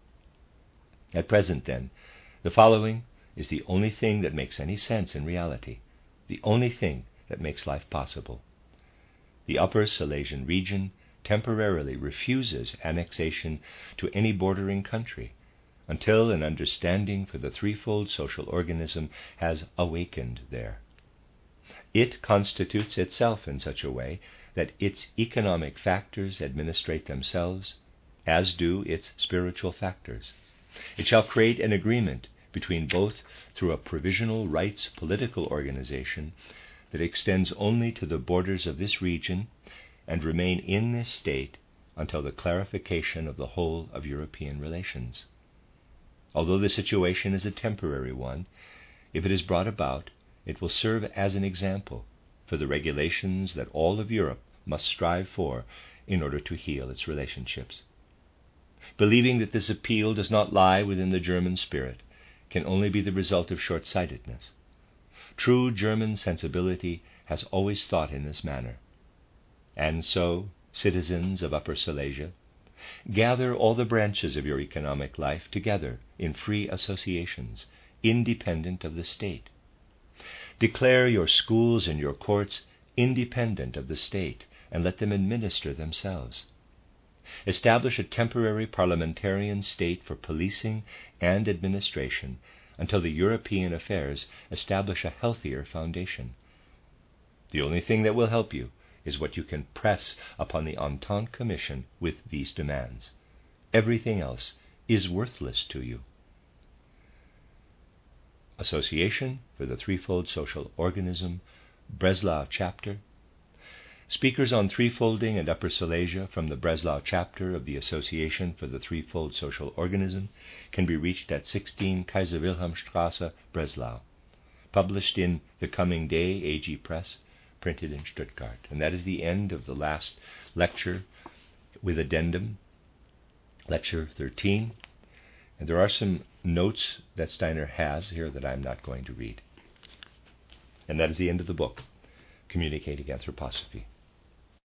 At present, then, the following is the only thing that makes any sense in reality, the only thing that makes life possible. The Upper Silesian region temporarily refuses annexation to any bordering country until an understanding for the threefold social organism has awakened there. It constitutes itself in such a way that its economic factors administrate themselves, as do its spiritual factors. It shall create an agreement between both through a provisional rights political organization that extends only to the borders of this region and remain in this state until the clarification of the whole of European relations. Although the situation is a temporary one, if it is brought about, it will serve as an example for the regulations that all of Europe must strive for in order to heal its relationships. Believing that this appeal does not lie within the German spirit can only be the result of short-sightedness. True German sensibility has always thought in this manner. And so, citizens of Upper Silesia, gather all the branches of your economic life together in free associations, independent of the state. Declare your schools and your courts independent of the state, and let them administer themselves. Establish a temporary parliamentarian state for policing and administration until the European affairs establish a healthier foundation. The only thing that will help you is what you can press upon the Entente Commission with these demands. Everything else is worthless to you. Association for the Threefold Social Organism, Breslau Chapter. Speakers on threefolding and Upper Silesia from the Breslau Chapter of the Association for the Threefold Social Organism can be reached at 16 Kaiser Wilhelm Straße, Breslau. Published in The Coming Day, AG Press, printed in Stuttgart. And that is the end of the last lecture with addendum, lecture 13. And there are some notes that Steiner has here that I'm not going to read. And that is the end of the book, Communicating Anthroposophy.